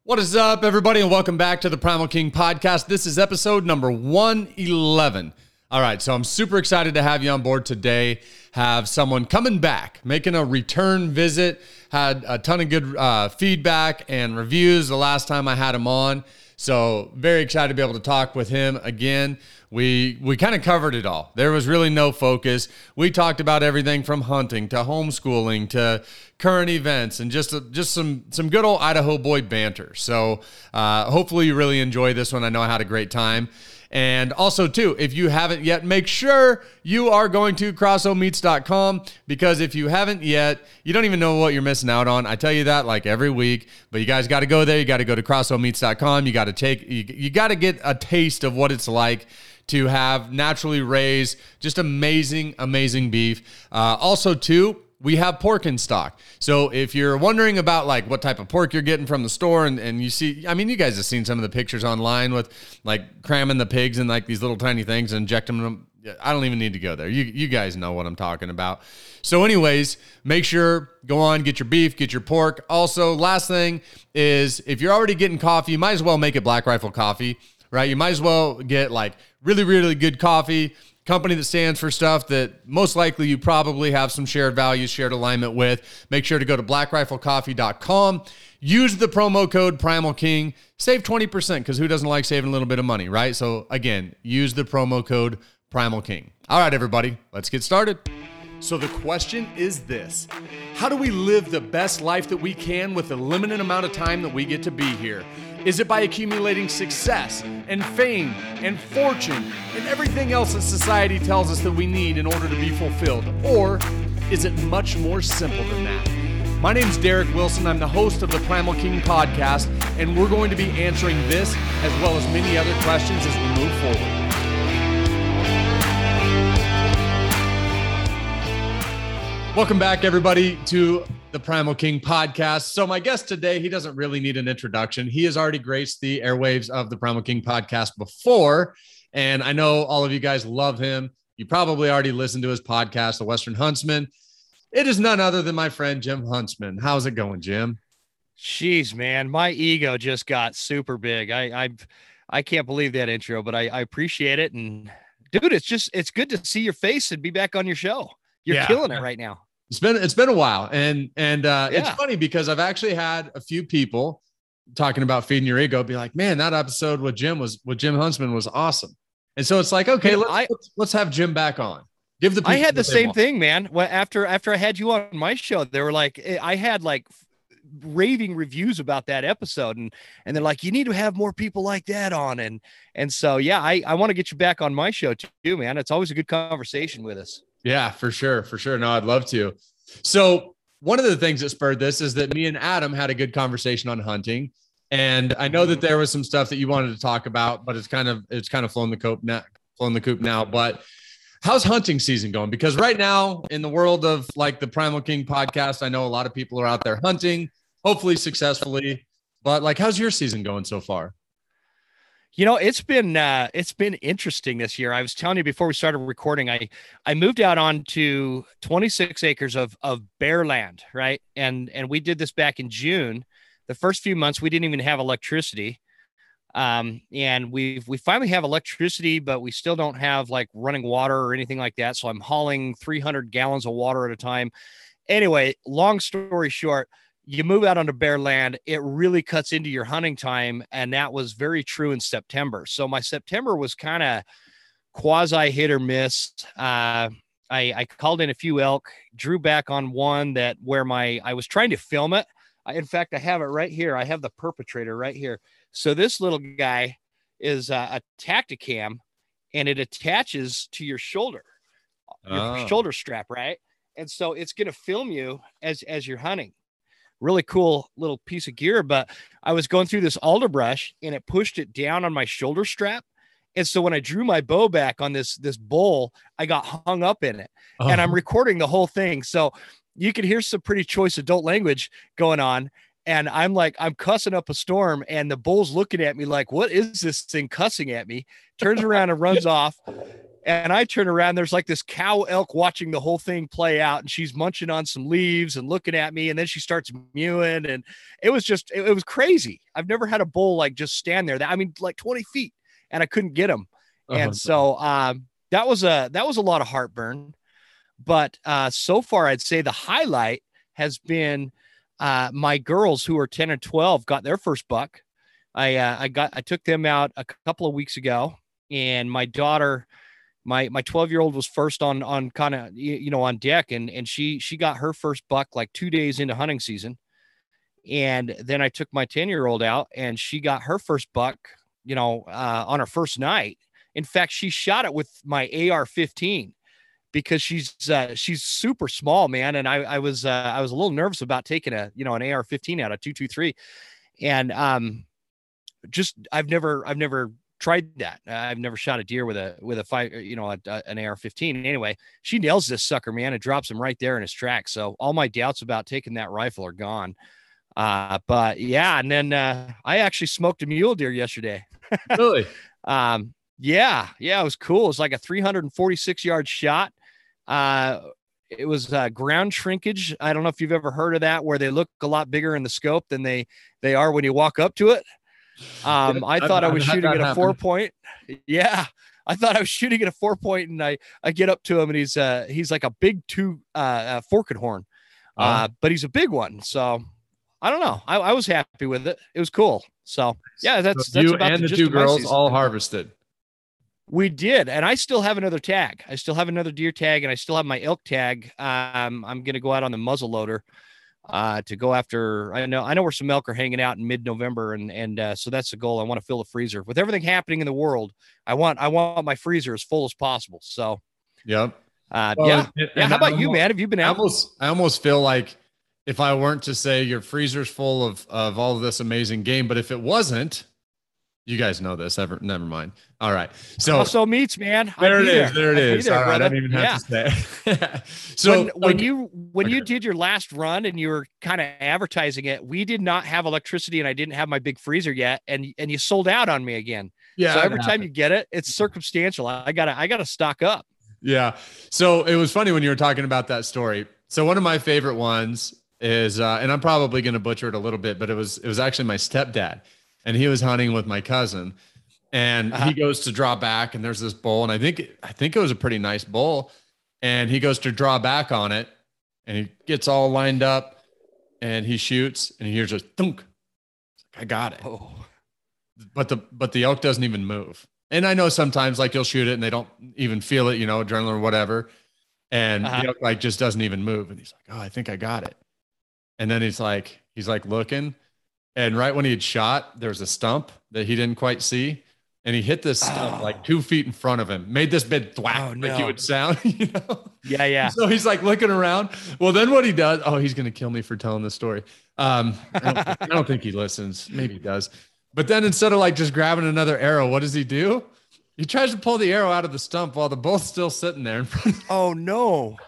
What is up, everybody, and welcome back to the Primal King Podcast. This is episode number 111. All right, so I'm super excited to have you on board today. Have someone coming back, making a return visit. Had a ton of good feedback and reviews the last time I had him on. So very excited to be able to talk with him again. We kind of covered it all. There was really no focus. We talked about everything from hunting to homeschooling to current events and just some good old Idaho boy banter. So hopefully you really enjoy this one. I know I had a great time. And also, too, if you haven't yet, make sure you are going to crossomeats.com, because if you haven't yet, you don't even know what you're missing out on. I tell you that like every week, but you guys got to go there. You got to go to crossomeats.com. You got to get a taste of what it's like to have naturally raised, just amazing beef. Also, too, we have pork in stock. So if you're wondering about like what type of pork you're getting from the store and you see, I mean, you guys have seen some of the pictures online with like cramming the pigs in like these little tiny things and injecting them. I don't even need to go there. You guys know what I'm talking about. So anyways, make sure, go on, get your beef, get your pork. Also, last thing is if you're already getting coffee, you might as well make it Black Rifle coffee, right? You might as well get like really good coffee, company that stands for stuff that most likely you probably have some shared values, shared alignment with. Make sure to go to blackriflecoffee.com. Use the promo code Primal King. Save 20%, because who doesn't like saving a little bit of money, right? So again, use the promo code Primal King. All right, everybody, let's get started. So the question is this: how do we live the best life that we can with the limited amount of time that we get to be here? Is it by accumulating success and fame and fortune and everything else that society tells us that we need in order to be fulfilled? Or is it much more simple than that? My name's Derek Wilson. I'm the host of the Primal King Podcast, and we're going to be answering this as well as many other questions as we move forward. Welcome back, everybody, to the Primal King Podcast. So my guest today, he doesn't really need an introduction. He has already graced the airwaves of the Primal King Podcast before, and I know all of you guys love him. You probably already listened to his podcast, The Western Huntsman. It is none other than my friend Jim Huntsman. How's it going, Jim? Jeez, man, my ego just got super big. I can't believe that intro, but I appreciate it. And dude, it's good to see your face and be back on your show. You're killing it right now. It's been a while, and It's funny because I've actually had a few people talking about feeding your ego be like, man, that episode with Jim Huntsman was awesome. And so it's like, okay, let's have Jim back on. I had the same thing, man. Well, after I had you on my show, they were like, I had like raving reviews about that episode, and they're like, you need to have more people like that on, and so yeah, I want to get you back on my show too, man. It's always a good conversation with us. Yeah, for sure. No, I'd love to. So one of the things that spurred this is that me and Adam had a good conversation on hunting. And I know that there was some stuff that you wanted to talk about, but it's kind of flown the coop now. But how's hunting season going? Because right now in the world of like the Primal King Podcast, I know a lot of people are out there hunting, hopefully successfully, but like, how's your season going so far? You know, it's been interesting this year. I was telling you before we started recording, I moved out onto 26 acres of bare land, right? And we did this back in June. The first few months we didn't even have electricity. And we finally have electricity, but we still don't have like running water or anything like that. So I'm hauling 300 gallons of water at a time. Anyway, long story short, you move out onto bare land, it really cuts into your hunting time. And that was very true in September. So my September was kind of quasi hit or miss. I called in a few elk, drew back on one where I was trying to film it. In fact, I have it right here. I have the perpetrator right here. So this little guy is a Tacticam, and it attaches to your shoulder, your shoulder strap, right? And so it's going to film you as you're hunting. Really cool little piece of gear, but I was going through this alder and it pushed it down on my shoulder strap. And so when I drew my bow back on this bull, I got hung up in it, and I'm recording the whole thing. So you can hear some pretty choice adult language going on. And I'm cussing up a storm, and the bull's looking at me like, what is this thing cussing at me? Turns around and runs off. And I turn around, there's like this cow elk watching the whole thing play out, and she's munching on some leaves and looking at me, and then she starts mewing, and it was just, it was crazy. I've never had a bull like just stand there. I mean, like 20 feet, and I couldn't get him. And so that was a lot of heartburn. But so far, I'd say the highlight has been my girls who are 10 and 12 got their first buck. I took them out a couple of weeks ago, and my daughter, my 12-year-old was first on kind of, on deck, and she got her first buck like 2 days into hunting season. And then I took my 10-year-old out, and she got her first buck, on her first night. In fact, she shot it with my AR-15 because she's super small, man. And I was a little nervous about taking an AR-15 out of 223. And I've never tried that. I've never shot a deer with a five, an AR-15. Anyway, she nails this sucker, man, and drops him right there in his tracks. So all my doubts about taking that rifle are gone. But yeah, and then I actually smoked a mule deer yesterday. Really? Yeah, it was cool. It was like a 346-yard shot. It was ground shrinkage. I don't know if you've ever heard of that, where they look a lot bigger in the scope than they are when you walk up to it. I thought I was shooting at a 4-point. Yeah. I thought I was shooting at a 4-point, and I get up to him, and he's like a big forked horn. But he's a big one. So I don't know. I was happy with it. It was cool. So yeah, that's you about and the two girls all harvested. We did. And I still have another tag. I still have another deer tag, and I still have my elk tag. I'm going to go out on the muzzle loader to go after. I know where some elk are hanging out in mid-November. And so that's the goal. I want to fill the freezer with everything happening in the world. I want my freezer as full as possible. So, yep. How about you, man? Have you been out? I almost feel like if I weren't to say your freezer's full of all of this amazing game, but if it wasn't, you guys know this. Never mind. All right. So also meats, man. There it is. All right. I don't even have to say it. So when you did your last run and you were kind of advertising it, we did not have electricity, and I didn't have my big freezer yet. And you sold out on me again. Yeah. So every time you get it, it's circumstantial. I gotta stock up. Yeah. So it was funny when you were talking about that story. So one of my favorite ones is, and I'm probably going to butcher it a little bit, but it was actually my stepdad, and he was hunting with my cousin, and he goes to draw back, and there's this bull, and I think it was a pretty nice bull, and he goes to draw back on it, and he gets all lined up, and he shoots, and he hears a thunk. I got it. Oh. But the elk doesn't even move. And I know sometimes like you'll shoot it and they don't even feel it, adrenaline or whatever. And the elk like just doesn't even move. And he's like, oh, I think I got it. And then he's like looking, and right when he had shot, there's a stump that he didn't quite see. And he hit this stump like 2 feet in front of him, made this big thwack like you would sound, Yeah. So he's like looking around. Well, then what he does, he's going to kill me for telling this story. I don't think he listens. Maybe he does. But then instead of like just grabbing another arrow, what does he do? He tries to pull the arrow out of the stump while the bull's still sitting there. Oh no.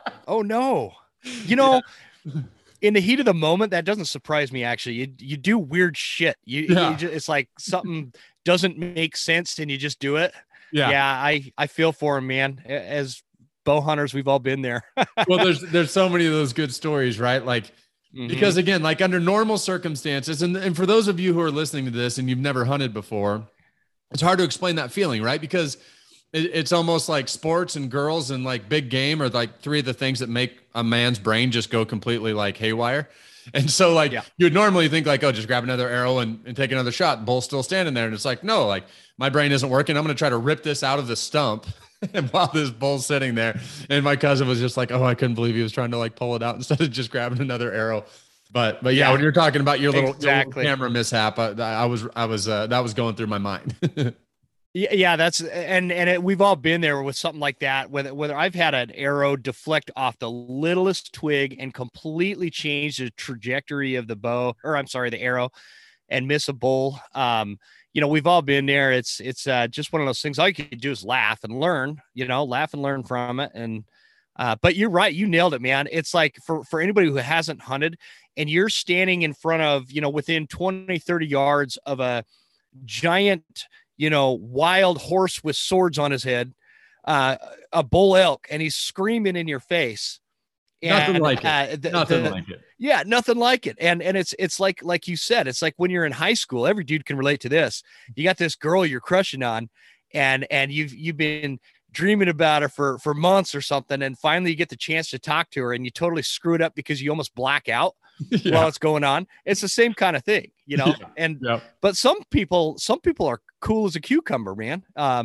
In the heat of the moment, that doesn't surprise me. Actually, you do weird shit. It's like something doesn't make sense and you just do it. Yeah. I feel for him, man. As bow hunters, we've all been there. Well, there's so many of those good stories, right? Like, because again, like under normal circumstances, and for those of you who are listening to this and you've never hunted before, it's hard to explain that feeling, right? Because it's almost like sports and girls and like big game are like three of the things that make a man's brain just go completely like haywire. And so like you would normally think like, oh, just grab another arrow and take another shot. Bull's still standing there. And it's like, no, like my brain isn't working. I'm going to try to rip this out of the stump. And while this bull's sitting there, and my cousin was just like, oh, I couldn't believe he was trying to like pull it out instead of just grabbing another arrow. But yeah, when you're talking about your little camera mishap, I was that was going through my mind. Yeah, that's we've all been there with something like that. Whether I've had an arrow deflect off the littlest twig and completely change the trajectory of the arrow, and miss a bull. We've all been there. It's just one of those things. All you can do is laugh and learn. Laugh and learn from it. And but you're right. You nailed it, man. It's like for anybody who hasn't hunted, and you're standing in front of within 20, 30 yards of a giant wild horse with swords on his head, uh, a bull elk, and he's screaming in your face. Nothing like it. Nothing like it. Yeah, nothing like it. And it's like you said, it's like when you're in high school, every dude can relate to this. You got this girl you're crushing on, and you've been dreaming about her for months or something, and finally you get the chance to talk to her, and you totally screw it up because you almost black out while it's going on. It's the same kind of thing, you know. And but some people are cool as a cucumber, man.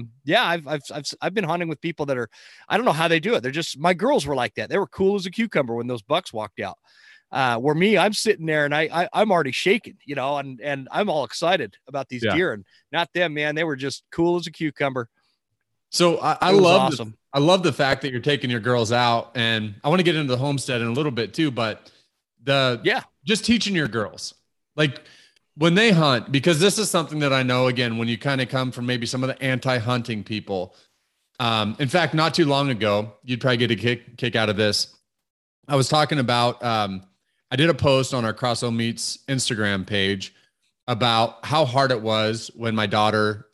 I've been hunting with people that are, I don't know how they do it. They're just, my girls were like that. They were cool as a cucumber when those bucks walked out. Where me, I'm sitting there and I'm already shaking, you know, and I'm all excited about these deer, and not them, man. They were just cool as a cucumber. So I love the fact that you're taking your girls out, and I want to get into the homestead in a little bit too, but just teaching your girls, like when they hunt, because this is something that I know, again, when you kind of come from maybe some of the anti-hunting people. In fact, not too long ago, you'd probably get a kick out of this. I was talking about, I did a post on our Crossbow Meats Instagram page about how hard it was when my daughter,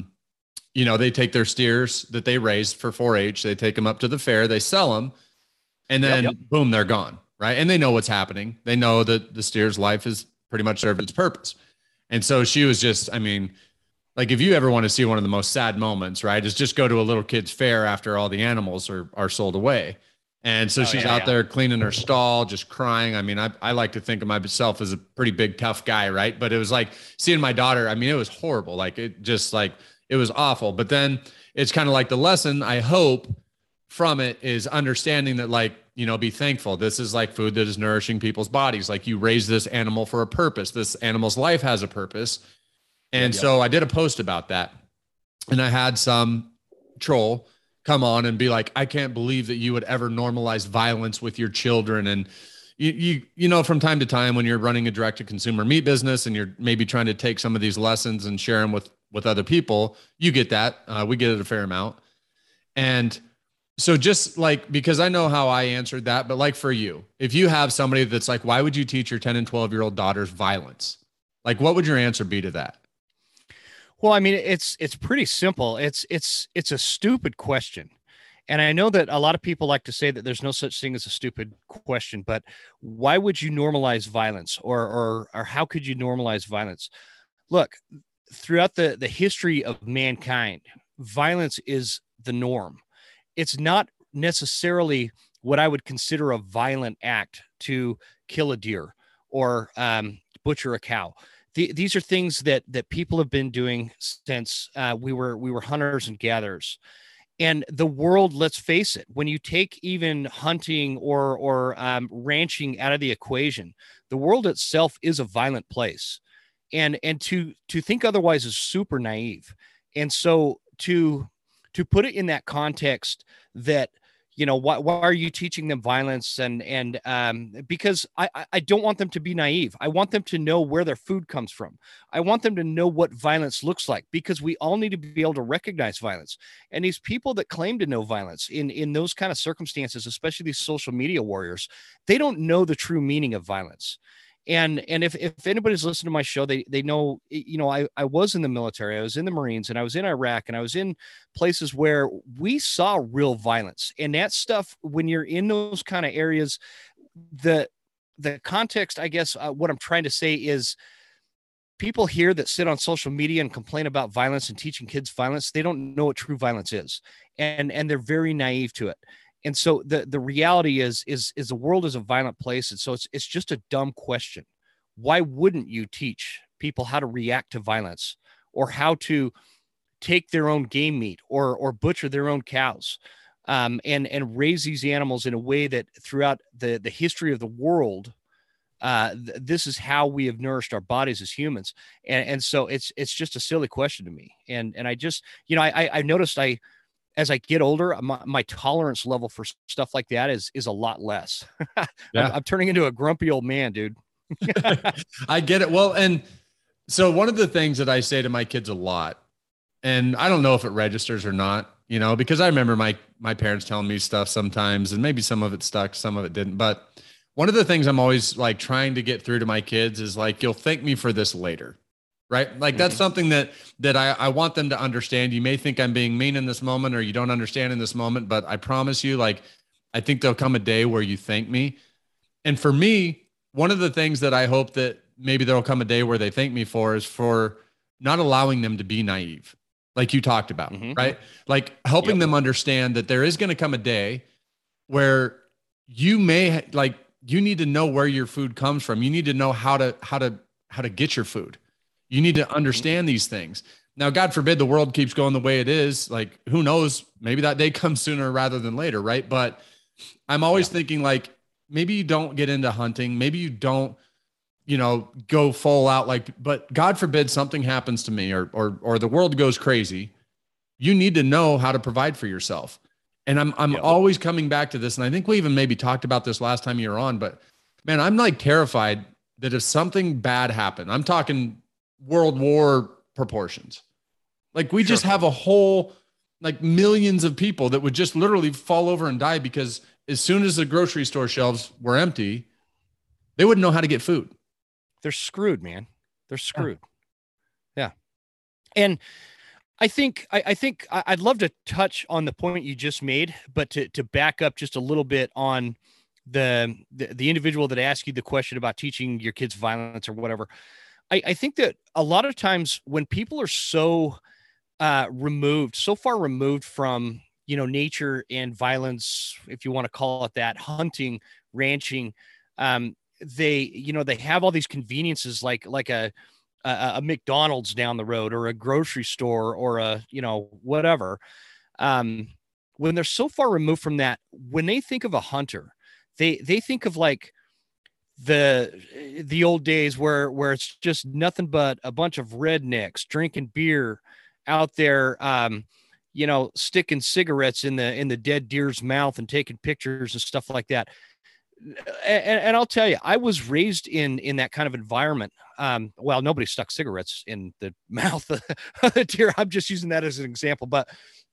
you know, they take their steers that they raised for 4-H, they take them up to the fair, they sell them, and then boom, they're gone. Right. And they know what's happening. They know that the steer's life is pretty much served its purpose. And so she was just, I mean, like if you ever want to see one of the most sad moments, right, is just go to a little kid's fair after all the animals are sold away. And so she's out there cleaning her stall, just crying. I mean, I like to think of myself as a pretty big, tough guy. Right. But it was like seeing my daughter. I mean, it was horrible. Like it just like, it was awful. But then it's kind of like the lesson I hope from it is understanding that, like, you know, be thankful. This is like food that is nourishing people's bodies. Like you raise this animal for a purpose. This animal's life has a purpose. And so I did a post about that, and I had some troll come on and be like, I can't believe that you would ever normalize violence with your children. And you know, from time to time when you're running a direct to consumer meat business and you're maybe trying to take some of these lessons and share them with other people, you get that. We get it a fair amount. And so just like, because I know how I answered that, but like for you, if you have somebody that's like, why would you teach your 10 and 12-year-old daughters violence? Like, what would your answer be to that? Well, I mean, it's pretty simple. It's a stupid question. And I know that a lot of people like to say that there's no such thing as a stupid question, but why would you normalize violence, or how could you normalize violence? Look, throughout the history of mankind, violence is the norm. It's not necessarily what I would consider a violent act to kill a deer or butcher a cow. These are things that people have been doing since we were hunters and gatherers. And the world, let's face it, when you take even hunting or ranching out of the equation, the world itself is a violent place. And to think otherwise is super naive. And so to put it in that context that, you know, why are you teaching them violence? And because I don't want them to be naive. I want them to know where their food comes from. I want them to know what violence looks like, because we all need to be able to recognize violence. And these people that claim to know violence in those kind of circumstances, especially these social media warriors, they don't know the true meaning of violence. And if anybody's listened to my show, they know, you know, I was in the military, I was in the Marines, and I was in Iraq, and I was in places where we saw real violence. And that stuff, when you're in those kind of areas, the context, I guess, what I'm trying to say is, people here that sit on social media and complain about violence and teaching kids violence, they don't know what true violence is. And they're very naive to it. And so the reality is the world is a violent place. And so it's just a dumb question. Why wouldn't you teach people how to react to violence, or how to take their own game meat or butcher their own cows, and raise these animals in a way that throughout the history of the world, this is how we have nourished our bodies as humans. And so it's just a silly question to me. And I just, you know, I noticed as I get older, my tolerance level for stuff like that is a lot less. I'm turning into a grumpy old man, dude. I get it. Well, and so one of the things that I say to my kids a lot, and I don't know if it registers or not, you know, because I remember my parents telling me stuff sometimes, and maybe some of it stuck, some of it didn't. But one of the things I'm always like trying to get through to my kids is like, you'll thank me for this later. right? Like that's something that I want them to understand. You may think I'm being mean in this moment or you don't understand in this moment, but I promise you, like, I think there'll come a day where you thank me. And for me, one of the things that I hope that maybe there'll come a day where they thank me for is for not allowing them to be naive, like you talked about, right? Like helping them understand that there is going to come a day where you may like, you need to know where your food comes from. You need to know how to get your food. You need to understand these things. Now, God forbid the world keeps going the way it is. Like, who knows? Maybe that day comes sooner rather than later, right? But I'm always thinking like, maybe you don't get into hunting. Maybe you don't, go full out like, but God forbid something happens to me or the world goes crazy. You need to know how to provide for yourself. And I'm always coming back to this. And I think we even maybe talked about this last time you were on, but man, I'm like terrified that if something bad happened, I'm talking World War proportions. Like we just have a whole, like millions of people that would just literally fall over and die because as soon as the grocery store shelves were empty, they wouldn't know how to get food. They're screwed, man. They're screwed. Yeah. And I think I'd love to touch on the point you just made, but to back up just a little bit on the individual that asked you the question about teaching your kids violence or whatever. I think that a lot of times when people are so far removed from, nature and violence, if you want to call it that, hunting, ranching, they have all these conveniences like a McDonald's down the road or a grocery store or a, whatever. When they're so far removed from that, when they think of a hunter, they think of like the old days where it's just nothing but a bunch of rednecks drinking beer out there, sticking cigarettes in the dead deer's mouth and taking pictures and stuff like that. And I'll tell you, I was raised in that kind of environment. Well, nobody stuck cigarettes in the mouth of the deer. I'm just using that as an example, but,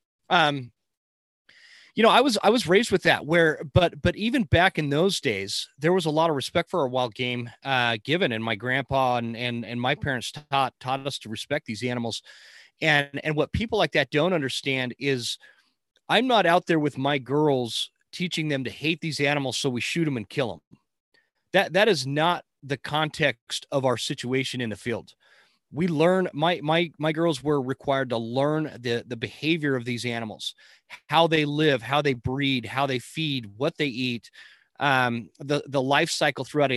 I was raised with that but even back in those days, there was a lot of respect for our wild game, given, and my grandpa and my parents taught us to respect these animals. And what people like that don't understand is I'm not out there with my girls teaching them to hate these animals so we shoot them and kill them. That is not the context of our situation in the field. We learn, my girls were required to learn the behavior of these animals, how they live, how they breed, how they feed, what they eat, the life cycle throughout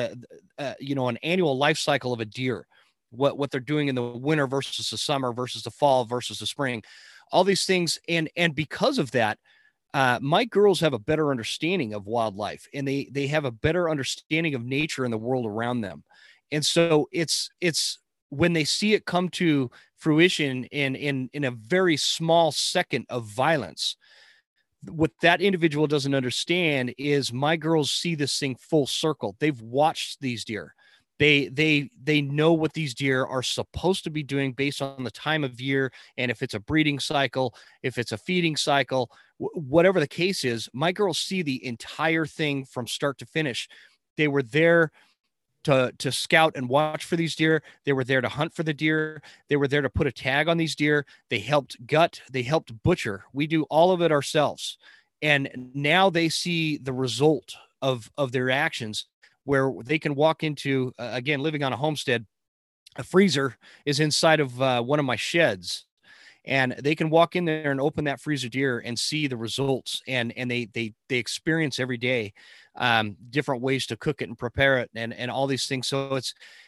an annual life cycle of a deer, what they're doing in the winter versus the summer versus the fall versus the spring, all these things. And because of that, my girls have a better understanding of wildlife, and they have a better understanding of nature and the world around them. And so it's when they see it come to fruition in a very small second of violence, what that individual doesn't understand is my girls see this thing full circle. They've watched these deer. They know what these deer are supposed to be doing based on the time of year. And if it's a breeding cycle, if it's a feeding cycle, whatever the case is, my girls see the entire thing from start to finish. They were there to scout and watch for these deer. They were there to hunt for the deer. They were there to put a tag on these deer. They helped gut. They helped butcher. We do all of it ourselves. And now they see the result of their actions, where they can walk into, again, living on a homestead, a freezer is inside of one of my sheds, and they can walk in there and open that freezer deer and see the results. And they experience every day different ways to cook it and prepare it and all these things. So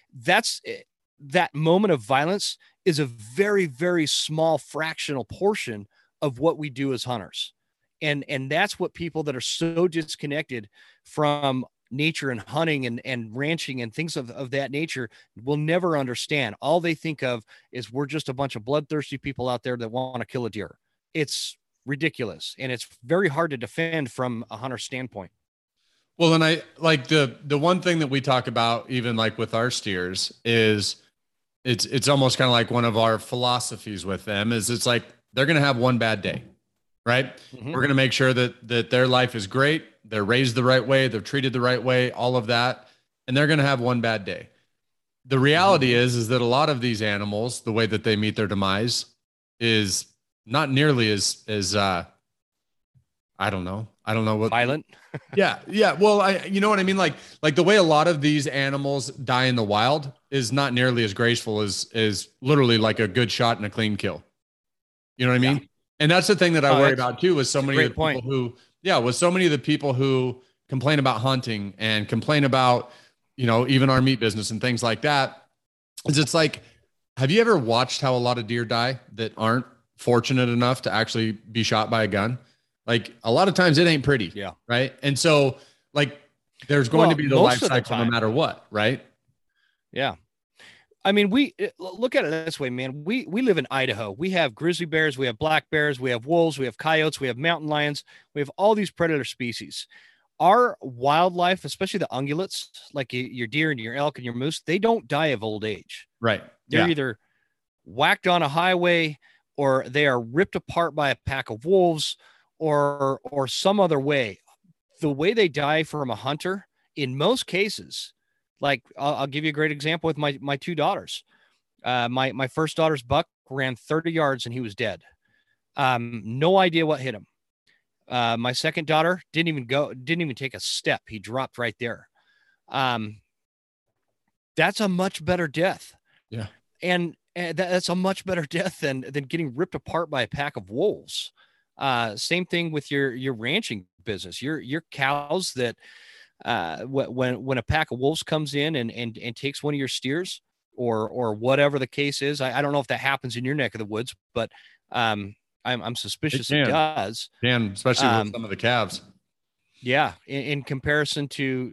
that moment of violence is a very, very small fractional portion of what we do as hunters. And that's what people that are so disconnected from nature and hunting and ranching and things of that nature will never understand. All they think of is we're just a bunch of bloodthirsty people out there that want to kill a deer. It's ridiculous. And it's very hard to defend from a hunter standpoint. Well, and I like the one thing that we talk about, even like with our steers, is it's almost kind of like one of our philosophies with them is it's like, they're going to have one bad day, right? Mm-hmm. We're going to make sure that their life is great. They're raised the right way. They're treated the right way, all of that. And they're going to have one bad day. the reality is that a lot of these animals, the way that they meet their demise is not nearly as I don't know. I don't know what Violent. Yeah, yeah. Well, you know what I mean? Like the way a lot of these animals die in the wild is not nearly as graceful as literally like a good shot and a clean kill. You know what I Yeah. mean? And that's the thing that I Oh, worry about too, with so that's a many of great the people point. who, yeah, with so many of the people who complain about hunting and complain about, even our meat business and things like that. Is it's like, have you ever watched how a lot of deer die that aren't fortunate enough to actually be shot by a gun? Like a lot of times it ain't pretty, Yeah. right? And so like there's going to Well, be the life most of the cycle no time. matter what, right? Yeah. I mean, look at it this way, man. We live in Idaho. We have grizzly bears, we have black bears, we have wolves, we have coyotes, we have mountain lions, we have all these predator species. Our wildlife, especially the ungulates, like your deer and your elk and your moose, they don't die of old age. Right. They're Yeah. either whacked on a highway, or they are ripped apart by a pack of wolves, or some other way. The way they die from a hunter, in most cases, like I'll give you a great example with my two daughters. My first daughter's buck ran 30 yards and he was dead. No idea what hit him. My second daughter didn't even take a step. He dropped right there. Um, that's a much better death. Yeah. And that's a much better death than getting ripped apart by a pack of wolves. Same thing with your ranching business. Your cows that when a pack of wolves comes in and takes one of your steers, or whatever the case is. I don't know if that happens in your neck of the woods, but I'm suspicious it does. Can, especially with some of the calves. Yeah, in comparison to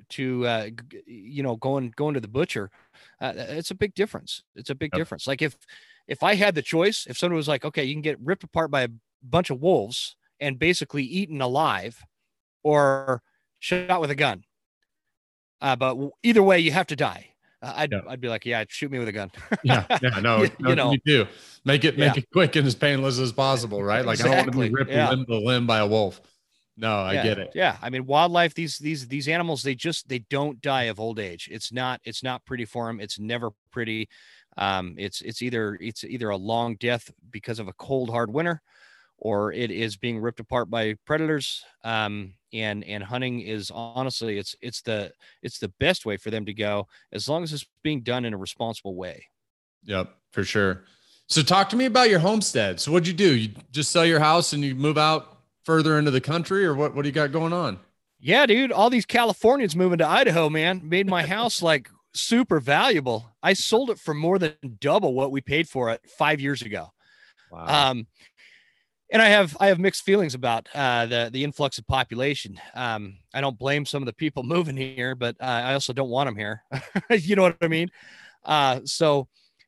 going to the butcher, it's a big difference. It's a big difference. Like if I had the choice, if someone was like, okay, you can get ripped apart by a bunch of wolves and basically eaten alive, or shot with a gun, but either way, you have to die. I'd be like, yeah, shoot me with a gun. Yeah, no, me too. Make it quick and as painless as possible, right? Like Exactly. I don't want to be ripped limb by a wolf. No, I get it. Yeah, I mean, wildlife, these animals, they don't die of old age. It's not pretty for them. It's never pretty. It's either a long death because of a cold, hard winter, or it is being ripped apart by predators. And hunting is honestly, it's the best way for them to go, as long as it's being done in a responsible way. Yep, for sure. So talk to me about your homestead. So what'd you do? You just sell your house and you move out further into the country, or what do you got going on? Yeah, dude, all these Californians moving to Idaho, man, made my house like super valuable. I sold it for more than double what we paid for it 5 years ago. Wow. And I have mixed feelings about the influx of population. I don't blame some of the people moving here, but I also don't want them here. You know what I mean? So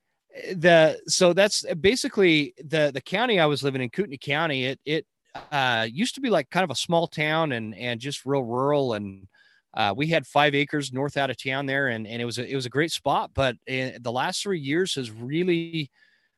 that's basically the county I was living in, Kootenai County. It used to be like kind of a small town and just real rural. And we had 5 acres north out of town there. And it was a great spot, but the last 3 years has really,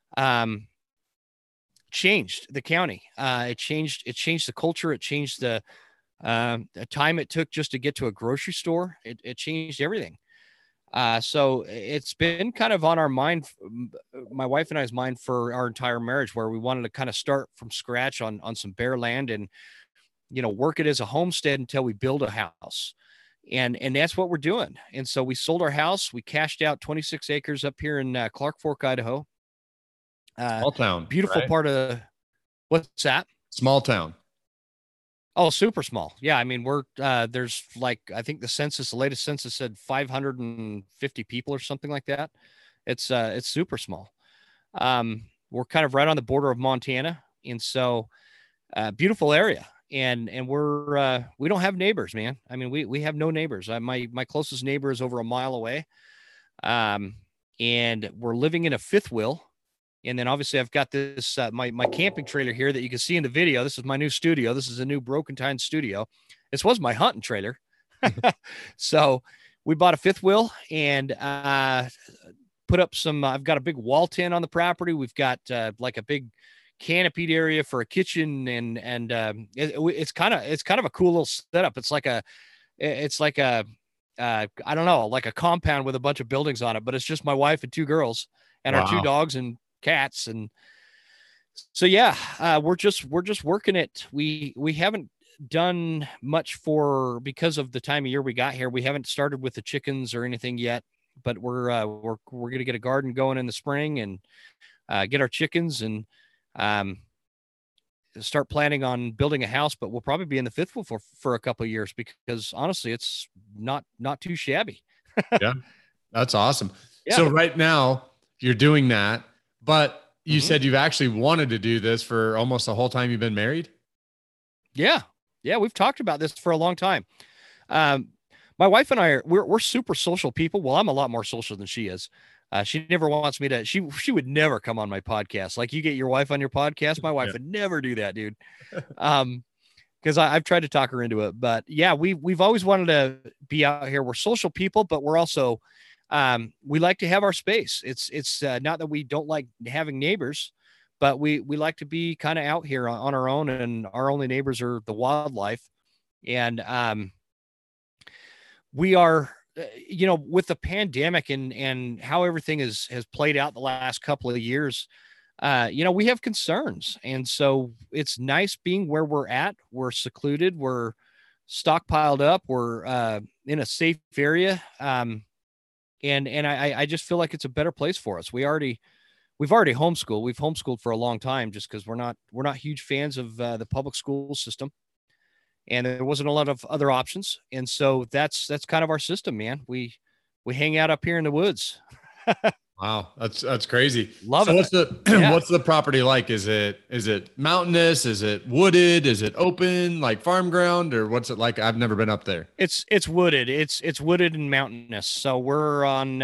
changed the county. It changed the culture. It changed the time it took just to get to a grocery store. It changed everything. So it's been kind of on our mind, my wife and I's mind, for our entire marriage, where we wanted to kind of start from scratch on some bare land and, work it as a homestead until we build a house. And that's what we're doing. And so we sold our house. We cashed out 26 acres up here in Clark Fork, Idaho. Small town. Beautiful, right? Part of what's that? Small town. Oh, super small. Yeah. I mean, we're, there's like, I think the latest census said 550 people or something like that. It's super small. We're kind of right on the border of Montana. And so, beautiful area. And we don't have neighbors, man. I mean, we have no neighbors. My closest neighbor is over a mile away. And we're living in a fifth wheel. And then obviously I've got this, my camping trailer here that you can see in the video. This is my new studio. This is a new Broken Tine studio. This was my hunting trailer. So we bought a fifth wheel and put up some, I've got a big wall tent on the property. We've got like a big canopied area for a kitchen. And it's kind of a cool little setup. It's like a I don't know, like a compound with a bunch of buildings on it, but it's just my wife and two girls and our two Wow. dogs and cats. And so, yeah, we're just working it. We haven't done much because of the time of year we got here. We haven't started with the chickens or anything yet, but we're going to get a garden going in the spring and get our chickens and um, start planning on building a house. But we'll probably be in the fifth wheel for a couple of years because honestly, it's not too shabby. Yeah. That's awesome. Yeah. So right now you're doing that, but you Mhm. said you've actually wanted to do this for almost the whole time you've been married. Yeah. Yeah. We've talked about this for a long time. Um, my wife and I we're super social people. Well, I'm a lot more social than she is. She never wants me to, she would never come on my podcast. Like you get your wife on your podcast. My wife Yeah. would never do that, dude. Cause I've tried to talk her into it, but yeah, we've always wanted to be out here. We're social people, but we're also, we like to have our space. It's not that we don't like having neighbors, but we like to be kind of out here on our own, and our only neighbors are the wildlife. And, we are, with the pandemic and how everything has played out the last couple of years, we have concerns. And so it's nice being where we're at. We're secluded. We're stockpiled up. We're in a safe area. And I just feel like it's a better place for us. We've already homeschooled. We've homeschooled for a long time just because we're not huge fans of the public school system. And there wasn't a lot of other options. And so that's kind of our system, man. We hang out up here in the woods. Wow. That's crazy. Love So it. what's the, Yeah. what's the property like? Is it mountainous? Is it wooded? Is it open like farm ground, or what's it like? I've never been up there. It's wooded. It's wooded and mountainous. So we're on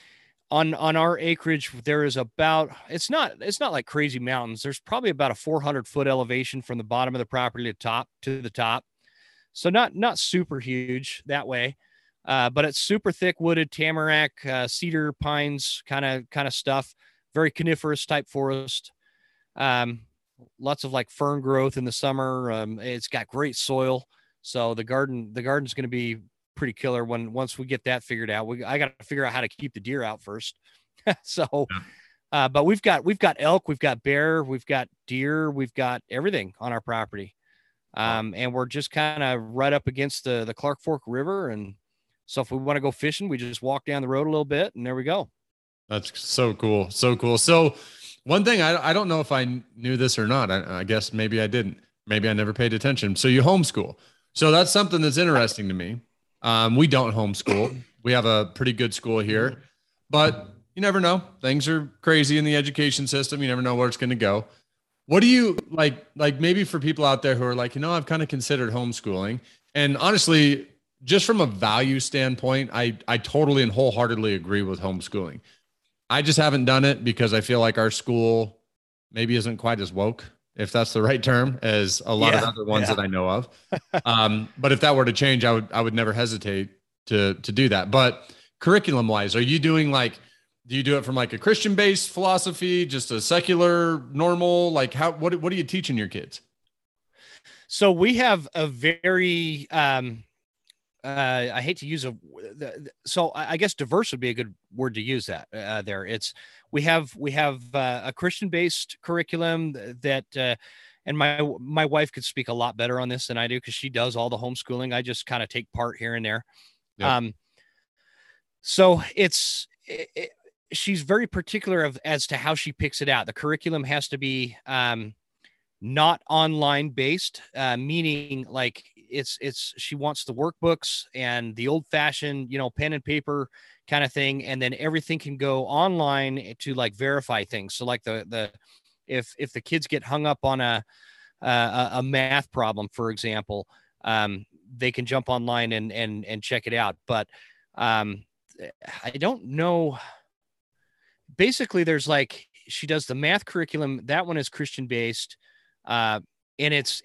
our acreage. There is about, it's not like crazy mountains. There's probably about a 400-foot elevation from the bottom of the property to the top. So not super huge that way. But it's super thick wooded tamarack, cedar, pines, kind of stuff. Very coniferous type forest. Um, Lots of like fern growth in the summer. It's got great soil. So the garden's going to be pretty killer once we get that figured out. I got to figure out how to keep the deer out first. So, but we've got elk, we've got bear, we've got deer, we've got everything on our property. And we're just kind of right up against the Clark Fork River. And so if we want to go fishing, we just walk down the road a little bit and there we go. That's so cool. So cool. So one thing, I don't know if I knew this or not. I guess maybe I didn't. Maybe I never paid attention. So you homeschool. So that's something that's interesting to me. We don't homeschool. We have a pretty good school here, but you never know. Things are crazy in the education system. You never know where it's going to go. What do you like maybe for people out there who are like, I've kind of considered homeschooling, and honestly, just from a value standpoint, I totally and wholeheartedly agree with homeschooling. I just haven't done it because I feel like our school maybe isn't quite as woke, if that's the right term, as a lot of other ones that I know of. But if that were to change, I would never hesitate to do that. But curriculum wise, are you doing do you do it from like a Christian based philosophy, just a secular, normal, like what are you teaching your kids? So we have a very, I hate to use so I guess diverse would be a good word to use there. We have a Christian based curriculum that, and my wife could speak a lot better on this than I do, because she does all the homeschooling. I just kind of take part here and there. Yep. So she's very particular as to how she picks it out. The curriculum has to be, not online based, meaning like she wants the workbooks and the old fashioned, pen and paper kind of thing. And then everything can go online to like verify things. So like if the kids get hung up on a math problem, for example, they can jump online and check it out. But, I don't know. Basically there's she does the math curriculum. That one is Christian based. And it's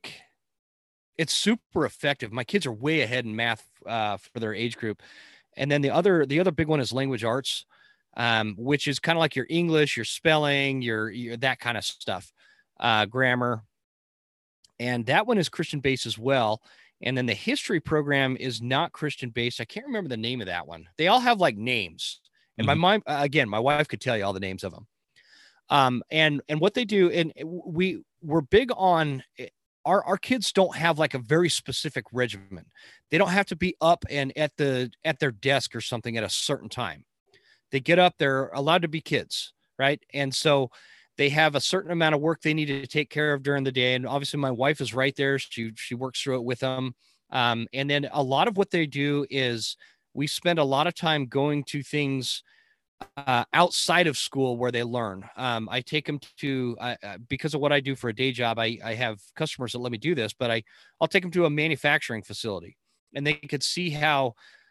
super effective. My kids are way ahead in math, for their age group. And then the other big one is language arts, which is kind of like your English, your spelling, your that kind of stuff, grammar. And that one is Christian based as well. And then the history program is not Christian based. I can't remember the name of that one. They all have like names. And my wife could tell you all the names of them. And what they do, and we're big on our kids don't have like a very specific regimen. They don't have to be up and at their desk or something at a certain time. They get up, they're allowed to be kids, right? And so they have a certain amount of work they need to take care of during the day. And obviously my wife is right there. She works through it with them. And then a lot of what they do is we spend a lot of time going to things outside of school where they learn. I take them to, because of what I do for a day job, I have customers that let me do this, but I'll take them to a manufacturing facility and they could see how,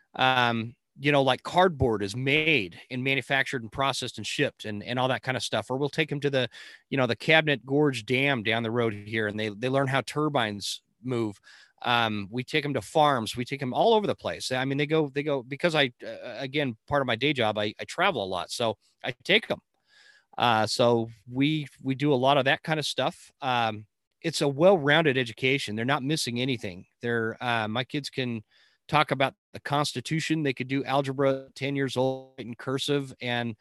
like cardboard is made and manufactured and processed and shipped and all that kind of stuff. Or we'll take them to the Cabinet Gorge Dam down the road here, and they learn how turbines move. We take them to farms. We take them all over the place. I mean, they go because again, part of my day job, I travel a lot. So I take them. So we do a lot of that kind of stuff. It's a well-rounded education. They're not missing anything. My kids can talk about the Constitution. They could do algebra 10 years old in cursive. And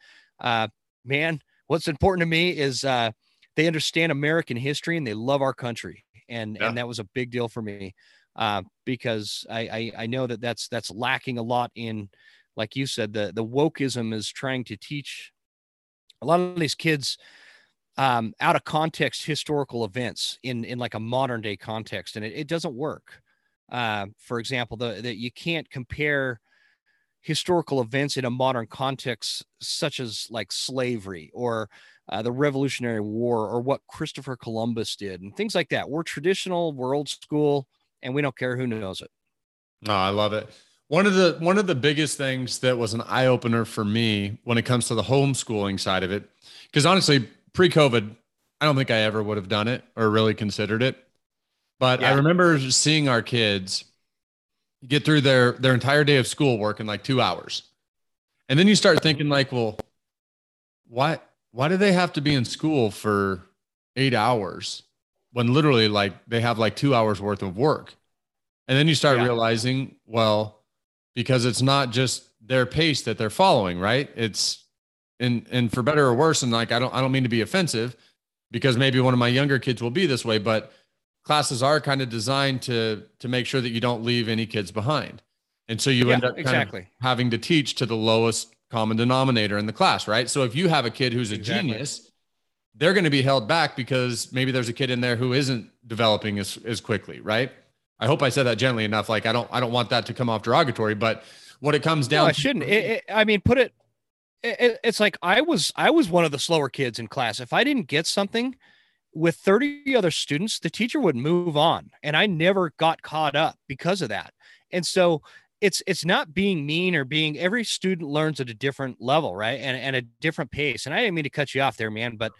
man, what's important to me is they understand American history and they love our country. And that was a big deal for me because I know that's lacking a lot in, like you said, the wokeism is trying to teach a lot of these kids out of context historical events in like a modern day context, and it doesn't work. For example, that you can't compare historical events in a modern context, such as like slavery or the Revolutionary War or what Christopher Columbus did and things like that. We're traditional, we're old school, and we don't care who knows it. No, I love it. One of the biggest things that was an eye opener for me when it comes to the homeschooling side of it, because honestly, pre-COVID, I don't think I ever would have done it or really considered it. But I remember seeing our kids get through their entire day of schoolwork in like 2 hours. And then you start thinking like, well, why do they have to be in school for 8 hours when literally like they have like 2 hours worth of work? And then you start realizing, well, because it's not just their pace that they're following, right? It's and for better or worse. And like, I don't mean to be offensive because maybe one of my younger kids will be this way, but classes are kind of designed to make sure that you don't leave any kids behind. And so you end up kind of having to teach to the lowest common denominator in the class, right? So if you have a kid who's a genius, they're going to be held back because maybe there's a kid in there who isn't developing as quickly, right? I hope I said that gently enough. Like I don't want that to come off derogatory, but what it comes down to, I shouldn't. It's like I was one of the slower kids in class. If I didn't get something with 30 other students, the teacher would move on, and I never got caught up because of that. And so it's not being mean or being, every student learns at a different level, right? And a different pace. And I didn't mean to cut you off there, man, but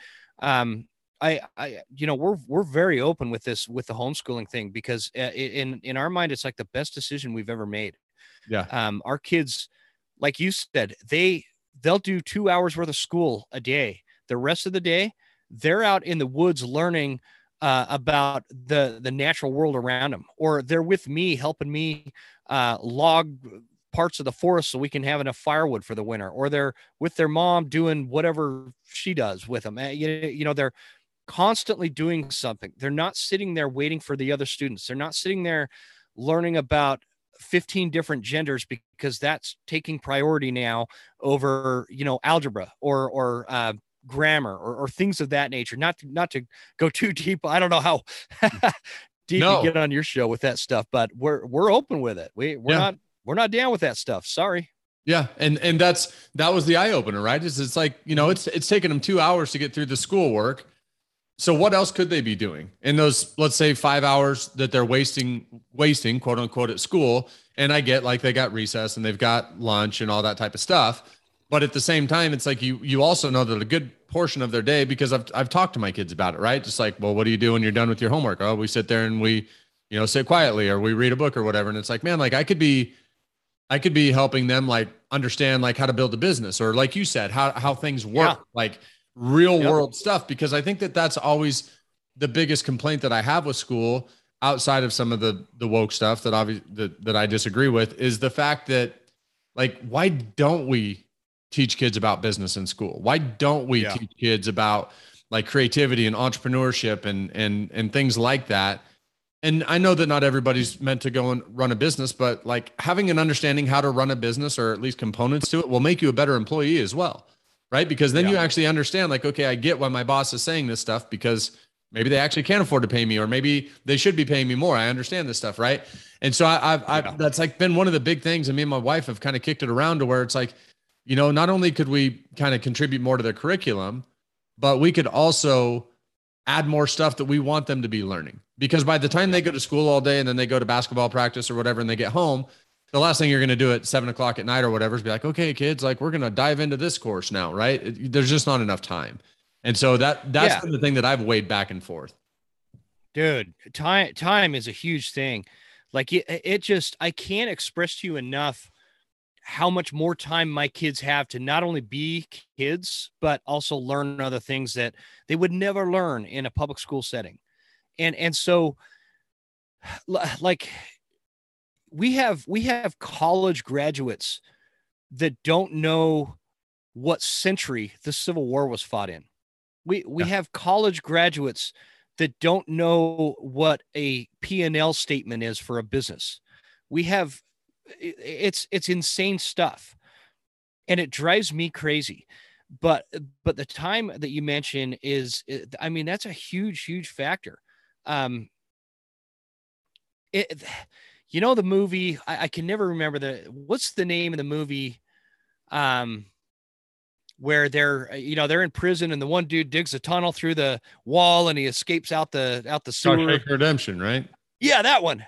we're very open with this, with the homeschooling thing, because in our mind, it's like the best decision we've ever made. Yeah. Our kids, like you said, they'll do 2 hours worth of school a day. The rest of the day, they're out in the woods learning about the natural world around them, or they're with me, helping me log parts of the forest so we can have enough firewood for the winter, or they're with their mom doing whatever she does with them. They're constantly doing something. They're not sitting there waiting for the other students. They're not sitting there learning about 15 different genders because that's taking priority now over, algebra or grammar or things of that nature. Not to go too deep. I don't know how deep you get on your show with that stuff, but we're open with it. We're not down with that stuff. Sorry. Yeah. And that was the eye opener, right? It's like, it's taken them 2 hours to get through the schoolwork. So what else could they be doing in those, let's say 5 hours that they're wasting quote unquote at school? And I get like they got recess and they've got lunch and all that type of stuff. But at the same time, it's like you also know that a good portion of their day, because I've talked to my kids about it, right? Just like, well, what do you do when you're done with your homework? Oh, we sit there and we, sit quietly, or we read a book or whatever. And it's like, man, like I could be helping them like understand like how to build a business, or like you said, how things work, like real world stuff. Because I think that's always the biggest complaint that I have with school outside of some of the woke stuff that obviously that I disagree with, is the fact that, like, why don't we teach kids about business in school? Why don't we teach kids about like creativity and entrepreneurship and things like that? And I know that not everybody's meant to go and run a business, but like having an understanding how to run a business, or at least components to it, will make you a better employee as well. Right. Because then you actually understand, like, okay, I get why my boss is saying this stuff, because maybe they actually can't afford to pay me, or maybe they should be paying me more. I understand this stuff. Right. And so I've that's like been one of the big things. And me and my wife have kind of kicked it around to where it's like, you know, not only could we kind of contribute more to their curriculum, but we could also add more stuff that we want them to be learning. Because by the time they go to school all day and then they go to basketball practice or whatever, and they get home, the last thing you're going to do at 7:00 at night or whatever is be like, okay, kids, like, we're going to dive into this course now. Right. There's just not enough time. And so that's been the thing that I've weighed back and forth. Dude, time is a huge thing. Like it just, I can't express to you enough how much more time my kids have to not only be kids, but also learn other things that they would never learn in a public school setting. And so, like, we have college graduates that don't know what century the Civil War was fought in. We have college graduates that don't know what a P&L statement is for a business. We have, it's insane stuff, and it drives me crazy. But the time that you mentioned is, I mean, that's a huge factor. You know, the movie, I can never remember what's the name of the movie, where they're in prison and the one dude digs a tunnel through the wall and he escapes out the sewer. Shawshank Redemption, right? Yeah, that one.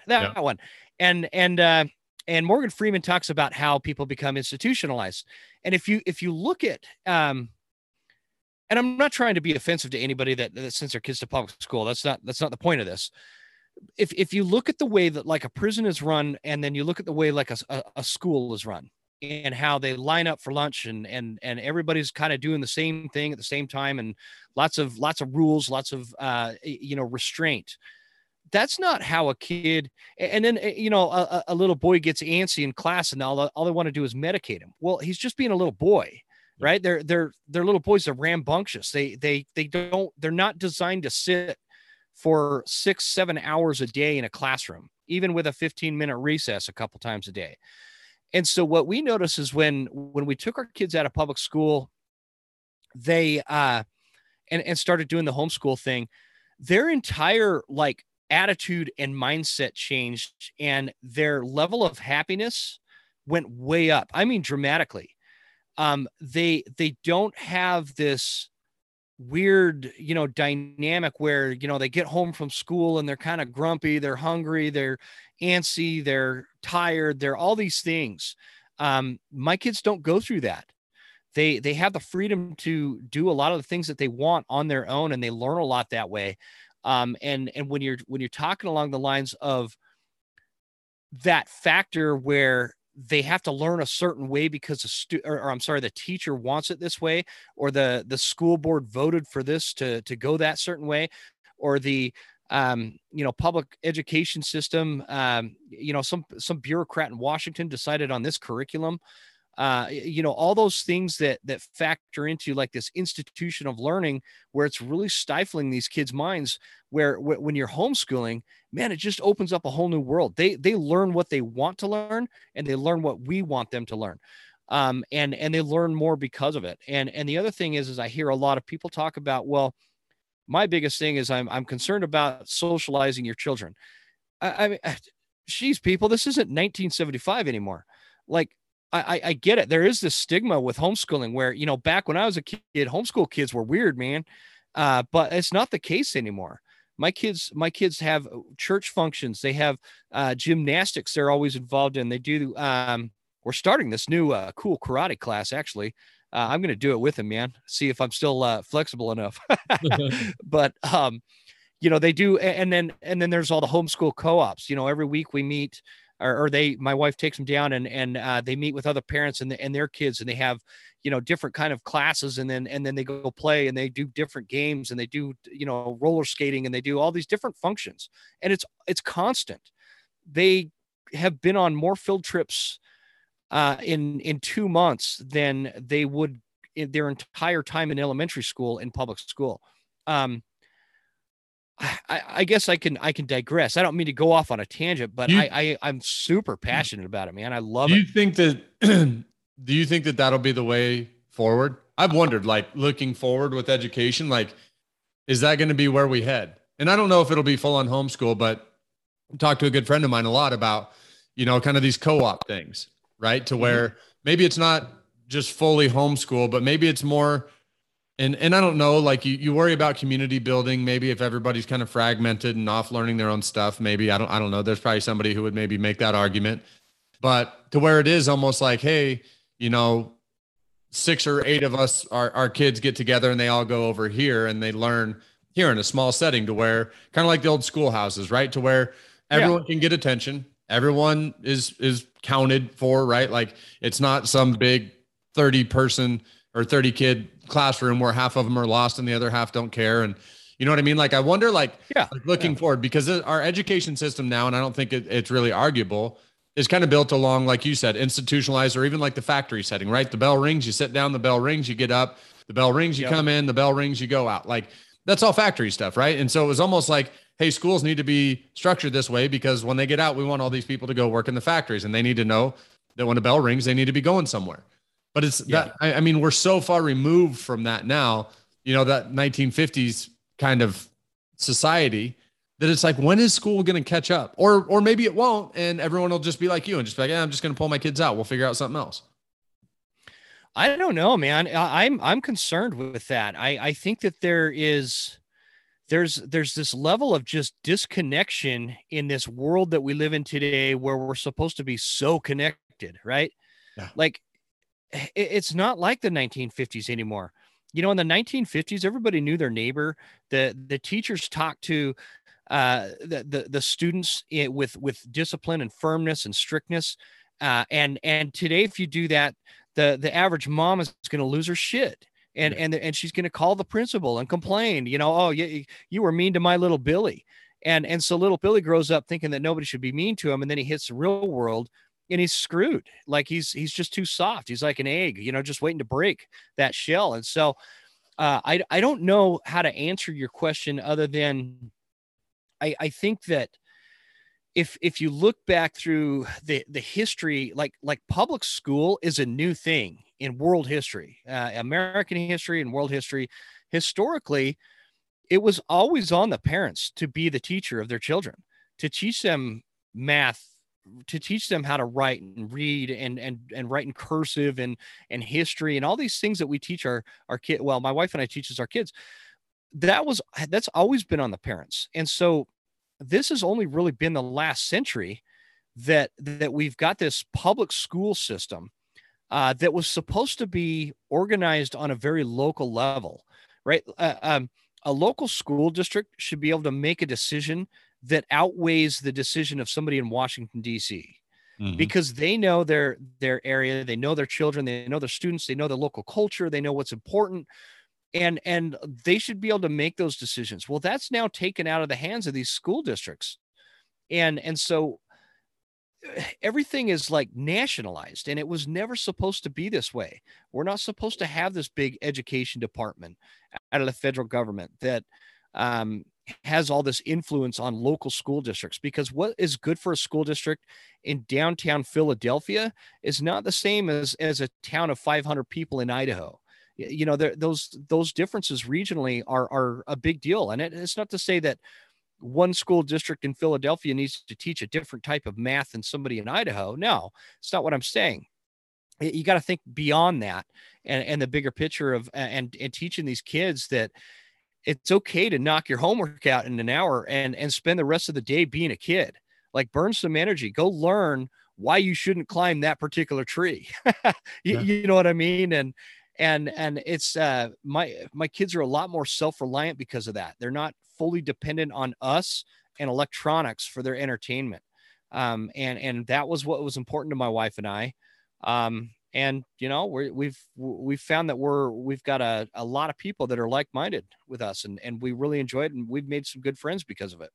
And Morgan Freeman talks about how people become institutionalized. And if you look at, and I'm not trying to be offensive to anybody that sends their kids to public school. That's not the point of this. If you look at the way that like a prison is run, and then you look at the way like a school is run, and how they line up for lunch, and everybody's kind of doing the same thing at the same time, and lots of rules, lots of restraint. That's not how a kid, and then a little boy gets antsy in class, and all they want to do is medicate him. Well, he's just being a little boy, right? They're little boys. They're rambunctious. They're not designed to sit for 6-7 hours a day in a classroom, even with a 15-minute recess a couple times a day. And so what we notice is when we took our kids out of public school, they and started doing the homeschool thing, their entire like attitude and mindset changed, and their level of happiness went way up. I mean, dramatically. They don't have this weird, dynamic where, they get home from school and they're kind of grumpy, they're hungry, they're antsy, they're tired, they're all these things. My kids don't go through that. They have the freedom to do a lot of the things that they want on their own, and they learn a lot that way. And when you're talking along the lines of that factor where they have to learn a certain way because the teacher wants it this way, or the school board voted for this to go that certain way, or the public education system, some bureaucrat in Washington decided on this curriculum. All those things that factor into like this institution of learning, where it's really stifling these kids' minds, where when you're homeschooling, man, it just opens up a whole new world. They learn what they want to learn, and they learn what we want them to learn. And they learn more because of it. And the other thing is I hear a lot of people talk about, well, my biggest thing is I'm concerned about socializing your children. I mean, geez, people, this isn't 1975 anymore. Like, I get it. There is this stigma with homeschooling where, back when I was a kid, homeschool kids were weird, man. But it's not the case anymore. My kids have church functions. They have gymnastics they're always involved in. They do. We're starting this new cool karate class, actually. I'm going to do it with them, man. See if I'm still flexible enough. But, they do. And then there's all the homeschool co-ops. Every week we meet or my wife takes them down and they meet with other parents and their kids, and they have, different kind of classes, and then they go play and they do different games, and they do, roller skating, and they do all these different functions, and it's constant. They have been on more field trips in 2 months than they would in their entire time in elementary school in public school. I guess I can digress. I don't mean to go off on a tangent, but I'm super passionate about it, man. I love it. Do you think that that'll be the way forward? I've wondered, like, looking forward with education, like, is that going to be where we head? And I don't know if it'll be full on homeschool, but I talked to a good friend of mine a lot about, kind of these co-op things, right? To where maybe it's not just fully homeschool, but maybe it's more, and I don't know, like you worry about community building. Maybe if everybody's kind of fragmented and off learning their own stuff, maybe, I don't know. There's probably somebody who would maybe make that argument, but to where it is almost like, hey, 6 or 8 of us, our kids get together and they all go over here and they learn here in a small setting, to where kind of like the old schoolhouses, right? To where everyone can get attention. Everyone is counted for, right? Like, it's not some big 30 person or 30 kid classroom where half of them are lost and the other half don't care. And you know what I mean? Like, I wonder, looking forward, because our education system now, and I don't think it's really arguable, is kind of built along, like you said, institutionalized, or even like the factory setting, right? The bell rings, you sit down, the bell rings, you get up, the bell rings, you come in, the bell rings, you go out. Like, that's all factory stuff, right? And so it was almost like, hey, schools need to be structured this way, because when they get out, we want all these people to go work in the factories, and they need to know that when a bell rings, they need to be going somewhere. But it's that, I mean, we're so far removed from that now, that 1950s kind of society, that it's like, when is school going to catch up? Or maybe it won't, and everyone will just be like you and just be like, I'm just going to pull my kids out. We'll figure out something else. I don't know, man. I'm concerned with that. I think that there's this level of just disconnection in this world that we live in today, where we're supposed to be so connected, right? Yeah. Like, it's not like the 1950s anymore. In the 1950s, everybody knew their neighbor. The teachers talked to the students with discipline and firmness and strictness. And today, if you do that, the average mom is going to lose her shit. And she's going to call the principal and complain, oh, you were mean to my little Billy. And so little Billy grows up thinking that nobody should be mean to him. And then he hits the real world and he's screwed. Like, he's just too soft. He's like an egg, just waiting to break that shell. And so I don't know how to answer your question, other than I think that if you look back through the history, like public school is a new thing in world history, American history and world history. Historically, it was always on the parents to be the teacher of their children, to teach them math, to teach them how to write and read and write in cursive and history and all these things that we teach our kid. Well, my wife and I teaches our kids. That's always been on the parents. And so this has only really been the last century that we've got this public school system that was supposed to be organized on a very local level, right? A local school district should be able to make a decision that outweighs the decision of somebody in Washington, D.C., because they know their area, they know their children, they know their students, they know the local culture, they know what's important. And they should be able to make those decisions. Well, that's now taken out of the hands of these school districts. And so everything is like nationalized, and it was never supposed to be this way. We're not supposed to have this big education department out of the federal government that has all this influence on local school districts, because what is good for a school district in downtown Philadelphia is not the same as a town of 500 people in Idaho. Those differences regionally are a big deal. And it's not to say that one school district in Philadelphia needs to teach a different type of math than somebody in Idaho. No, it's not what I'm saying. You got to think beyond that and the bigger picture of and teaching these kids that it's okay to knock your homework out in an hour and spend the rest of the day being a kid. Like, burn some energy, go learn why you shouldn't climb that particular tree. You know what I mean? And it's my kids are a lot more self-reliant because of that. They're not fully dependent on us and electronics for their entertainment. And that was what was important to my wife and I. And we've found that we've got a lot of people that are like-minded with us, and we really enjoy it, and we've made some good friends because of it.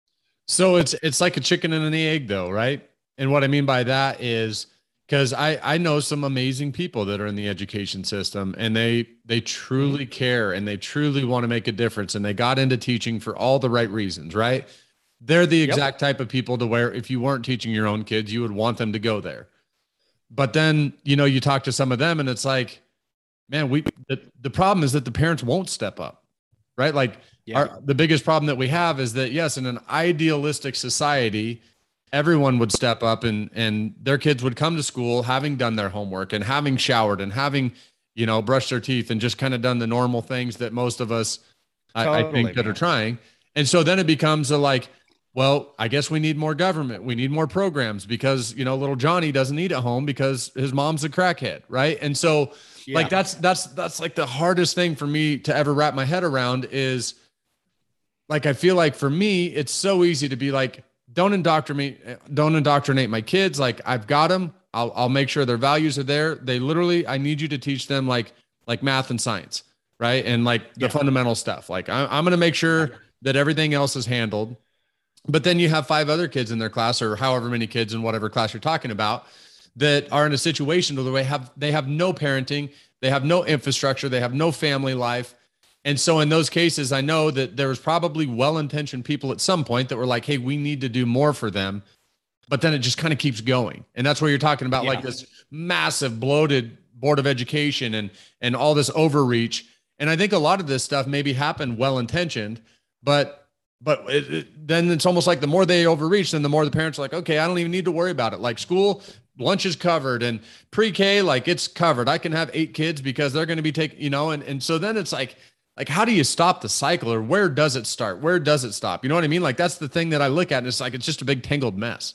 So it's like a chicken and an egg though, right? And what I mean by that is because I know some amazing people that are in the education system, and they truly care and they truly want to make a difference, and they got into teaching for all the right reasons, right? They're the exact type of people to where if you weren't teaching your own kids, you would want them to go there. But then, you talk to some of them and it's like, man, the problem is that the parents won't step up, right? Like the biggest problem that we have is that, yes, in an idealistic society, everyone would step up and their kids would come to school having done their homework and having showered and having, brushed their teeth and just kind of done the normal things that most of us, I think, that are trying. And so then it becomes like, well, I guess we need more government. We need more programs because, little Johnny doesn't eat at home because his mom's a crackhead. Right. And so like, that's like the hardest thing for me to ever wrap my head around is like, I feel like for me, it's so easy to be like, don't indoctrinate my kids. Like I've got them. I'll make sure their values are there. I need you to teach them like math and science. Right. And like the fundamental stuff. Like I'm going to make sure that everything else is handled. But then you have 5 other kids in their class or however many kids in whatever class you're talking about that are in a situation where they have no parenting, they have no infrastructure, they have no family life. And so in those cases, I know that there was probably well-intentioned people at some point that were like, hey, we need to do more for them. But then it just kind of keeps going. And that's where you're talking about like this massive bloated board of education and all this overreach. And I think a lot of this stuff maybe happened well-intentioned, but then it's almost like the more they overreach, then the more the parents are like, okay, I don't even need to worry about it. Like school lunch is covered and pre-K, like it's covered. I can have 8 kids because they're going to be taking, and so then it's like, how do you stop the cycle or where does it start? Where does it stop? You know what I mean? Like that's the thing that I look at and it's like, it's just a big tangled mess.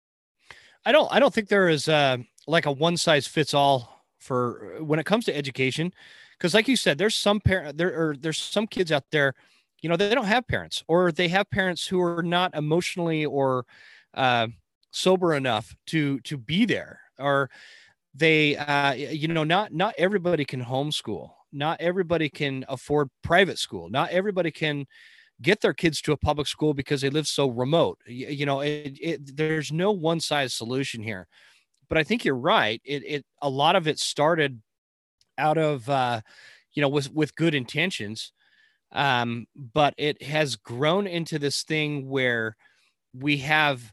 I don't think there is like a one size fits all for when it comes to education. Cause like you said, there's some there's some kids out there, they don't have parents or they have parents who are not emotionally or sober enough to be there, or they, not everybody can homeschool. Not everybody can afford private school. Not everybody can get their kids to a public school because they live so remote. There's no one size solution here, but I think you're right. A lot of it started out of, with good intentions. But it has grown into this thing where we have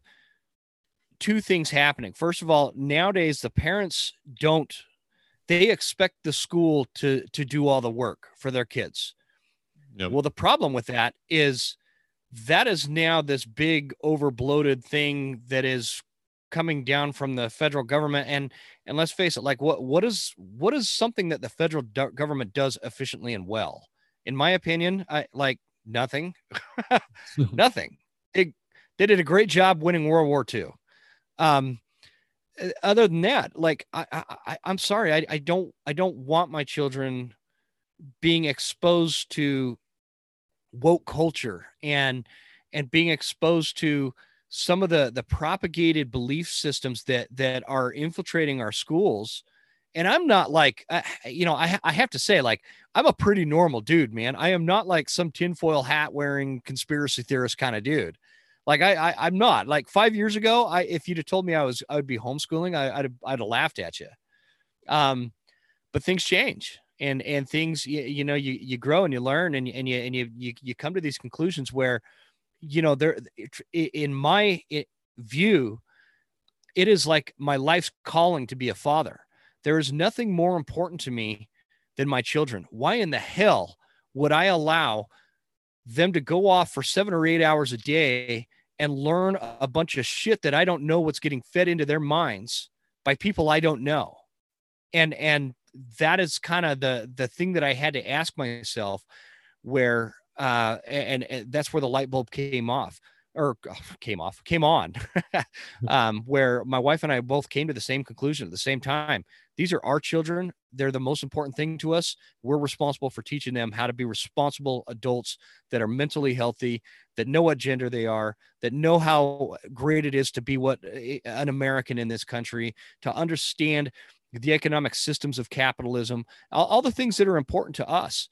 2 things happening. First of all, nowadays the parents they expect the school to do all the work for their kids. Yep. Well, the problem with that is now this big overbloated thing that is coming down from the federal government. And let's face it, like what is something that the federal government does efficiently and well? In my opinion, I like nothing, nothing. They did a great job winning World War II. Other than that, like, I'm sorry. I don't want my children being exposed to woke culture and being exposed to some of the propagated belief systems that are infiltrating our schools. And I'm not like, I have to say, like, I'm a pretty normal dude, man. I am not like some tinfoil hat wearing conspiracy theorist kind of dude. Like I'm not. Like 5 years ago, if you'd have told me I would be homeschooling, I'd have laughed at you. But things change, and things, you grow and you learn, and you come to these conclusions where, there, in my view, it is like my life's calling to be a father. There is nothing more important to me than my children. Why in the hell would I allow them to go off for 7 or 8 hours a day and learn a bunch of shit that I don't know what's getting fed into their minds by people I don't know? And that is kind of the thing that I had to ask myself, where and that's where the light bulb came off. came on, where my wife and I both came to the same conclusion at the same time. These are our children. They're the most important thing to us. We're responsible for teaching them how to be responsible adults that are mentally healthy, that know what gender they are, that know how great it is to be an American in this country, to understand the economic systems of capitalism, all the things that are important to us.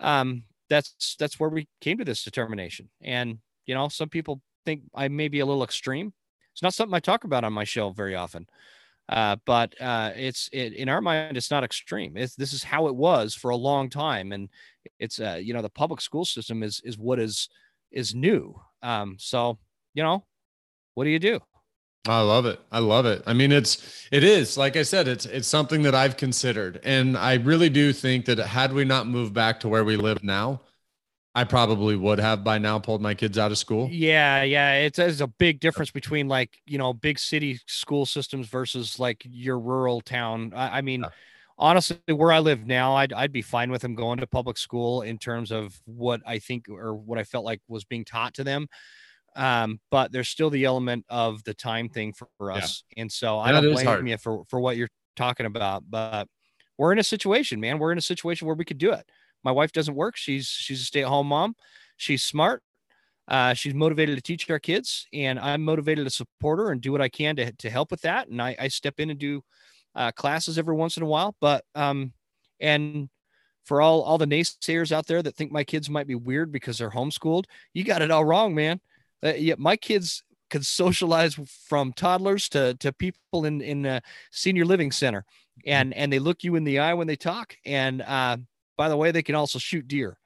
That's where we came to this determination. And, some people think I may be a little extreme. It's not something I talk about on my show very often. But in our mind, it's not extreme. This is how it was for a long time. And it's, the public school system is what is new. So, what do you do? I love it. I love it. I mean, it is, like I said, it's something that I've considered. And I really do think that had we not moved back to where we live now, I probably would have by now pulled my kids out of school. Yeah. It's a big difference between big city school systems versus like your rural town. I mean, yeah. Honestly, where I live now, I'd be fine with them going to public school in terms of what I think or what I felt like was being taught to them. But there's still the element of the time thing for us. Yeah. And so I don't blame you for what you're talking about, but we're in a situation, man. We're in a situation where we could do it. My wife doesn't work. She's a stay-at-home mom. She's smart. She's motivated to teach our kids, and I'm motivated to support her and do what I can to help with that. And I step in and do classes every once in a while. But and for all the naysayers out there that think my kids might be weird because they're homeschooled, you got it all wrong, man. Yeah, my kids could socialize from toddlers to people in a senior living center, and they look you in the eye when they talk. And by the way, they can also shoot deer.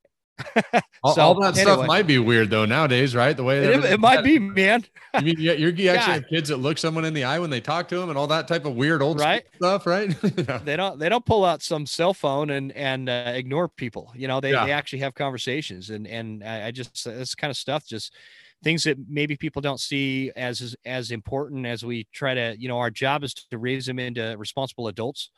All that stuff might be weird though nowadays, right? The way it might be, man. I mean, you actually have kids that look someone in the eye when they talk to them and all that type of weird old stuff, right? They don't pull out some cell phone and ignore people. They actually have conversations, and I just, this kind of stuff, just things that maybe people don't see as important as we try to, our job is to raise them into responsible adults.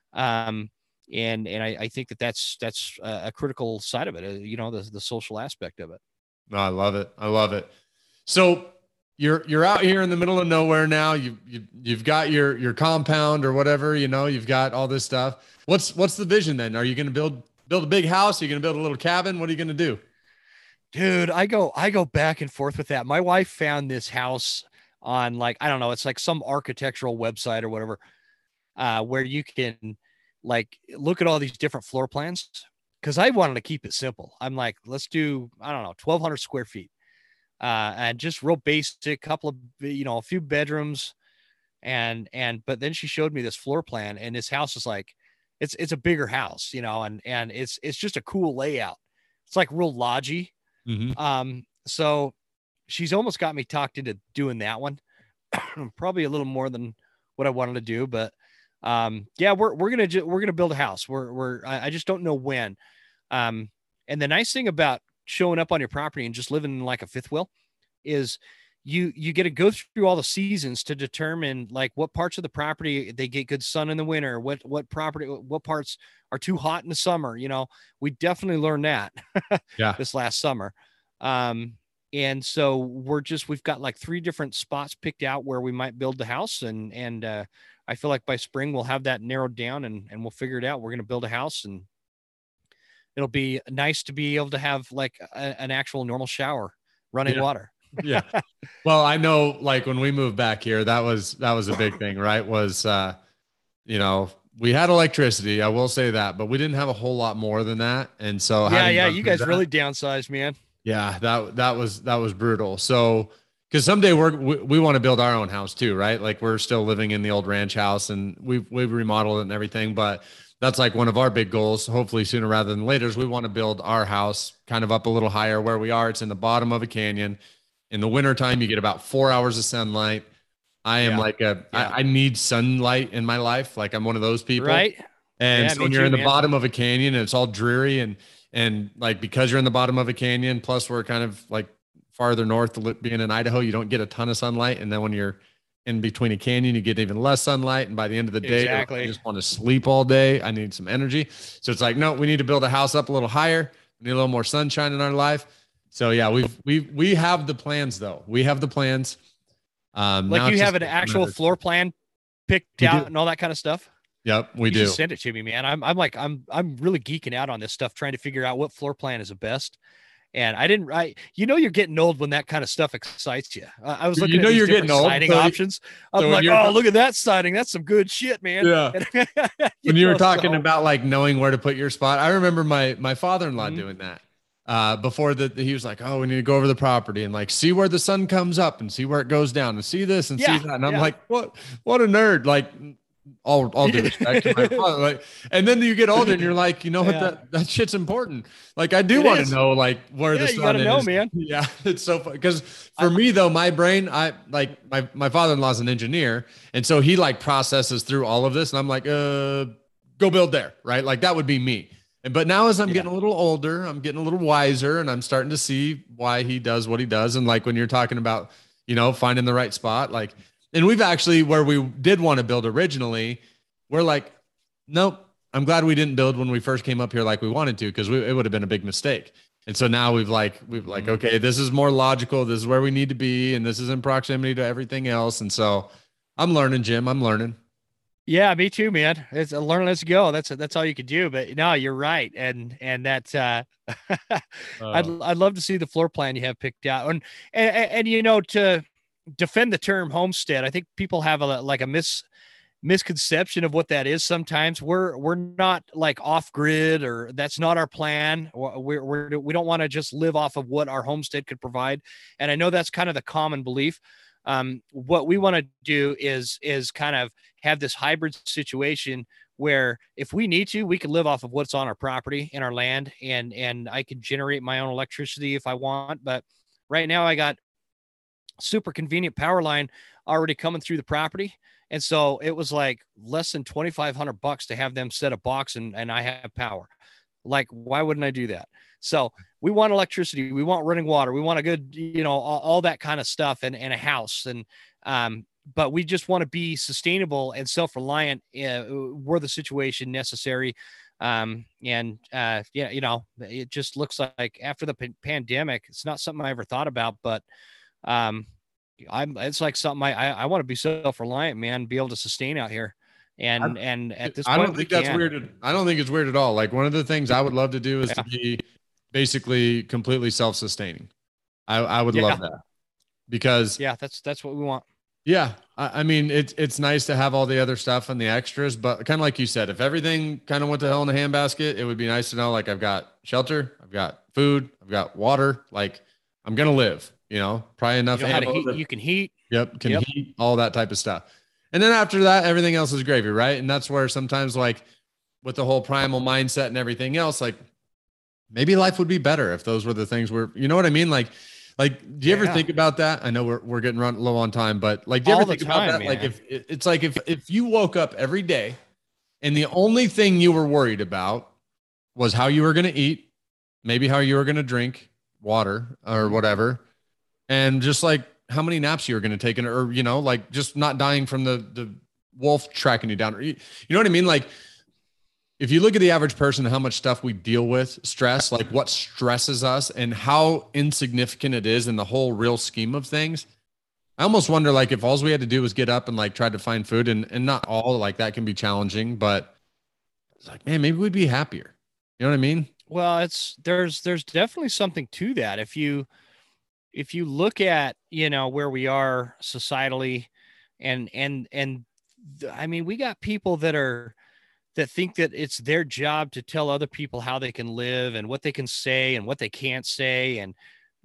And I think that's a critical side of it, the social aspect of it. No, I love it. I love it. So you're out here in the middle of nowhere now. You've got your compound or whatever, you've got all this stuff. What's the vision then? Are you going to build a big house? Are you going to build a little cabin? What are you going to do? Dude, I go back and forth with that. My wife found this house on I don't know, it's like some architectural website or whatever, where you can look at all these different floor plans, because I wanted to keep it simple. I'm like, let's do, I don't know, 1,200 square feet, and just real basic, couple of, a few bedrooms. But then she showed me this floor plan, and this house is it's a bigger house, and it's just a cool layout. It's like real lodgy. Mm-hmm. So she's almost got me talked into doing that one. Probably a little more than what I wanted to do, but yeah, we're gonna build a house. I just don't know when. And the nice thing about showing up on your property and just living in like a fifth wheel is you get to go through all the seasons to determine what parts of the property they get good sun in the winter, what parts are too hot in the summer. We definitely learned that this last summer. And so we've got 3 different spots picked out where we might build the house, and I feel like by spring we'll have that narrowed down, and we'll figure it out. We're going to build a house, and it'll be nice to be able to have an actual normal shower, running water. Yeah. Well, I know when we moved back here, that was a big thing, right? Was, we had electricity, I will say that, but we didn't have a whole lot more than that. And so, you guys really downsized, man. Yeah, that was brutal. So, because someday we want to build our own house too, right? We're still living in the old ranch house, and we've remodeled it and everything, but that's one of our big goals, hopefully sooner rather than later, is we want to build our house kind of up a little higher where we are. It's in the bottom of a canyon. In the wintertime, you get about 4 hours of sunlight. I am I need sunlight in my life. I'm one of those people. Right. And so when you're in the bottom of a canyon and it's all dreary and because you're in the bottom of a canyon, plus we're kind of farther north, being in Idaho, you don't get a ton of sunlight. And then when you're in between a canyon, you get even less sunlight. And by the end of the day, I just want to sleep all day. I need some energy. So it's no, we need to build a house up a little higher. We need a little more sunshine in our life. So yeah, we have the plans though. We have the plans. Like Now you it's have just an actual floor plan picked we out do. and all that kind of stuff. Yep, we You should do. send it to me, man. I'm really geeking out on this stuff, trying to figure out what floor plan is the best. And you're getting old when that kind of stuff excites you. I was You looking know at these you're getting different old. siding options. I'm So when like, you're oh, look at that siding. That's some good shit, man. yeah. You When you were know, talking so about like knowing where to put your spot, I remember my father-in-law mhm. doing that. Before he was like, oh, we need to go over the property and like see where the sun comes up and see where it goes down and see this and see Yeah, that. And I'm yeah. like, what a nerd. Like all due respect to my father. Like, and then you get older and you're like, you know what, Yeah, that shit's important. Like I do it want to is. know like where the Yeah, you got sun to know, is. man. Yeah, it's so fun. Because I, for me though, my brain, I like my father-in-law is an engineer, and so he like processes through all of this, and I'm like, go build there, right? Like that would be me. But now as I'm yeah. getting a little older, I'm getting a little wiser, and I'm starting to see why he does what he does. And like when you're talking about, finding the right spot, like, and we've actually where we did want to build originally, we're like, nope. I'm glad we didn't build when we first came up here like we wanted to, because it would have been a big mistake. And so now okay, this is more logical. This is where we need to be, and this is in proximity to everything else. And so I'm learning, Jim. I'm learning. Yeah, me too, man. It's a learn, let's go. That's all you could do. But no, you're right. And that's I'd love to see the floor plan you have picked out. And to defend the term homestead, I think people have a misconception of what that is. Sometimes we're not like off grid, or that's not our plan. We don't want to just live off of what our homestead could provide. And I know that's kind of the common belief. What we want to do is kind of have this hybrid situation where if we need to, we can live off of what's on our property and our land, and I can generate my own electricity if I want. But right now I got super convenient power line already coming through the property. And so it was like less than $2,500 to have them set a box and I have power. Like, why wouldn't I do that? So we want electricity. We want running water. We want a good, all that kind of stuff and a house. But we just want to be sustainable and self-reliant were the situation necessary. It just looks like after the pandemic, it's not something I ever thought about, but it's like something I want to be self-reliant, man, be able to sustain out here. And at this I point, don't think that's weird. I don't think it's weird at all. Like one of the things I would love to do is to be basically completely self-sustaining. I would love that, because that's what we want. Yeah. I mean, it's nice to have all the other stuff and the extras, but kind of like you said, if everything kind of went to hell in a handbasket, it would be nice to know, like, I've got shelter, I've got food, I've got water, like I'm going to live, probably enough. You know how to heat, you can heat. Yep. Heat, all that type of stuff. And then after that, everything else is gravy. Right. And that's where sometimes, like with the whole primal mindset and everything else, like maybe life would be better if those were the things you know what I mean? Like, do you ever think about that? I know we're getting low on time, but like, do you ever think about that? Man. Like if you woke up every day and the only thing you were worried about was how you were going to eat, maybe how you were going to drink water or whatever, and just like how many naps you were going to take, or, like just not dying from the wolf tracking you down. You know what I mean? Like, if you look at the average person, how much stuff we deal with, stress, like what stresses us and how insignificant it is in the whole real scheme of things. I almost wonder, like, if all we had to do was get up and like try to find food, and not all, like, that can be challenging, but it's like, man, maybe we'd be happier. You know what I mean? Well, there's definitely something to that. If you look at, where we are societally and I mean, we got people that think that it's their job to tell other people how they can live and what they can say and what they can't say. And,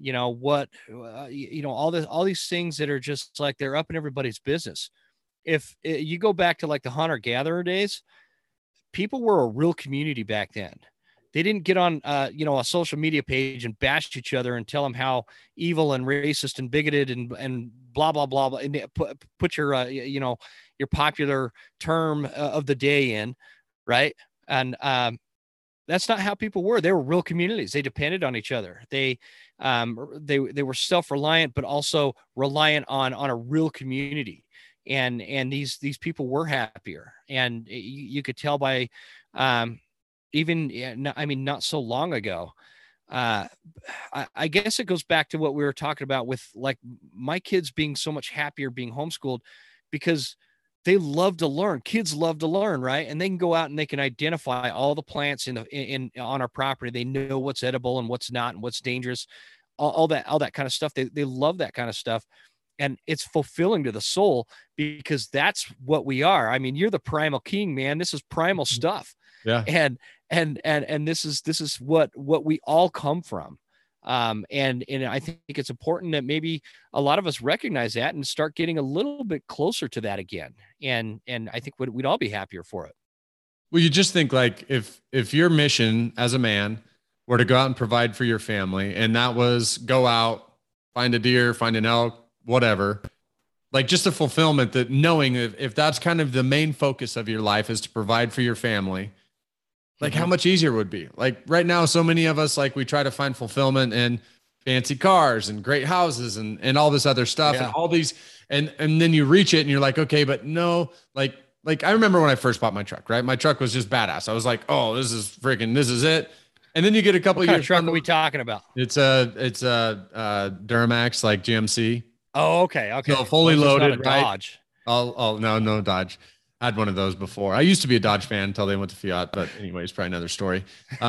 all these things that are just like, they're up in everybody's business. If you go back to like the hunter gatherer days, people were a real community back then. They didn't get on, a social media page and bash each other and tell them how evil and racist and bigoted and blah, blah, blah, blah, and put your, your popular term of the day in. Right. And that's not how people were. They were real communities. They depended on each other. They were self-reliant, but also reliant on a real community. And these people were happier. And you could tell by not so long ago, uh, I guess it goes back to what we were talking about with like my kids being so much happier being homeschooled because they love to learn. Kids love to learn, right? And they can go out and they can identify all the plants in on our property. They know what's edible and what's not and what's dangerous, all that kind of stuff. They love that kind of stuff. And it's fulfilling to the soul because that's what we are. I mean, you're the primal king, man. This is primal stuff. Yeah. And this is what we all come from. And I think it's important that maybe a lot of us recognize that and start getting a little bit closer to that again. And I think we'd all be happier for it. Well, you just think like if your mission as a man were to go out and provide for your family, and that was go out, find a deer, find an elk, whatever, like just a fulfillment that knowing if that's kind of the main focus of your life is to provide for your family, like how much easier it would be. Like right now, so many of us, like we try to find fulfillment in fancy cars and great houses and all this other stuff and all these, and then you reach it and you're like, okay, but no, like I remember when I first bought my truck, right? My truck was just badass. I was like, oh, this is it. And then you get a couple of years. What truck are we talking about? It's a Duramax, like GMC. Oh, okay. So fully loaded, right? Dodge. No Dodge. I had one of those before. I used to be a Dodge fan until they went to Fiat, but anyways, probably another story.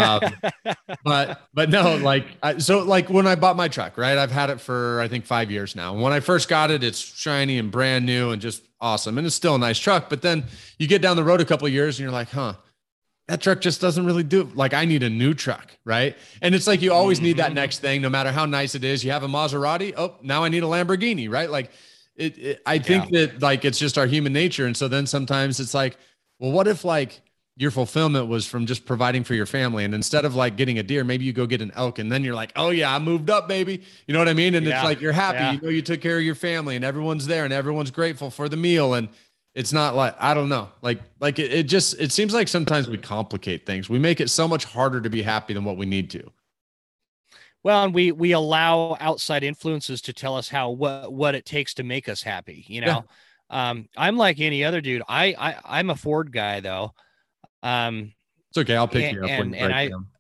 But no, like, so like when I bought my truck, right, I've had it for, I think 5 years now. When I first got it, it's shiny and brand new and just awesome. And it's still a nice truck. But then you get down the road a couple of years and you're like, that truck just doesn't really do it. Like I need a new truck. Right. And it's like, you always need that next thing, no matter how nice it is. You have a Maserati. Oh, now I need a Lamborghini. Right. Like I think that like, it's just our human nature. And so then sometimes it's like, well, what if like your fulfillment was from just providing for your family? And instead of like getting a deer, maybe you go get an elk and then you're like, oh yeah, I moved up, baby. You know what I mean? And it's like, you're happy, you know, you took care of your family and everyone's there and everyone's grateful for the meal. And it's not like, I don't know, like it seems like sometimes we complicate things. We make it so much harder to be happy than what we need to. Well, and we allow outside influences to tell us what it takes to make us happy. You know, I'm like any other dude. I'm a Ford guy though. It's okay. I'll pick you up when you break down.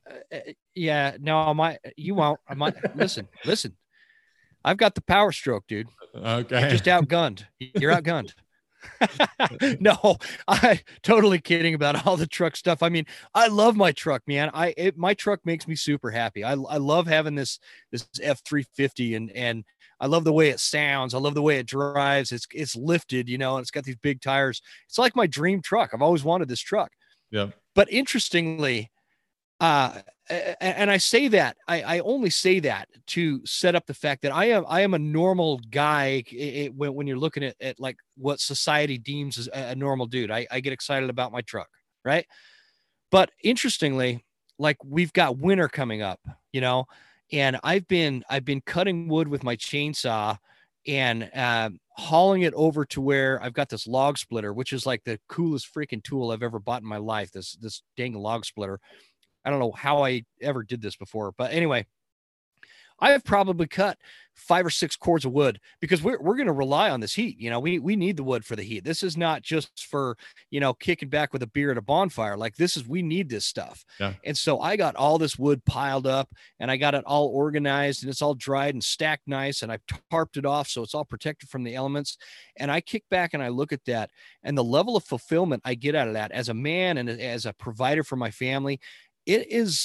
You won't. I might listen. I've got the power stroke, dude. Okay. You're just outgunned. You're outgunned. No, I totally kidding about all the truck stuff. I mean, I love my truck, man. My truck makes me super happy. I love having this F350 and I love the way it sounds. I love the way it drives. It's lifted, you know, and it's got these big tires. It's like my dream truck. I've always wanted this truck. Yeah. But interestingly, and I say that I only say that to set up the fact that I am a normal guy. When you're looking at like what society deems as a normal dude, I get excited about my truck, right? But interestingly, like we've got winter coming up, you know, and I've been cutting wood with my chainsaw and hauling it over to where I've got this log splitter, which is like the coolest freaking tool I've ever bought in my life. This dang log splitter. I don't know how I ever did this before, but anyway, I have probably cut 5 or 6 cords of wood because we're going to rely on this heat. You know, we need the wood for the heat. This is not just for, you know, kicking back with a beer at a bonfire. Like we need this stuff. Yeah. And so I got all this wood piled up and I got it all organized and it's all dried and stacked nice. And I tarped it off. So it's all protected from the elements. And I kick back and I look at that and the level of fulfillment I get out of that as a man and as a provider for my family. It is,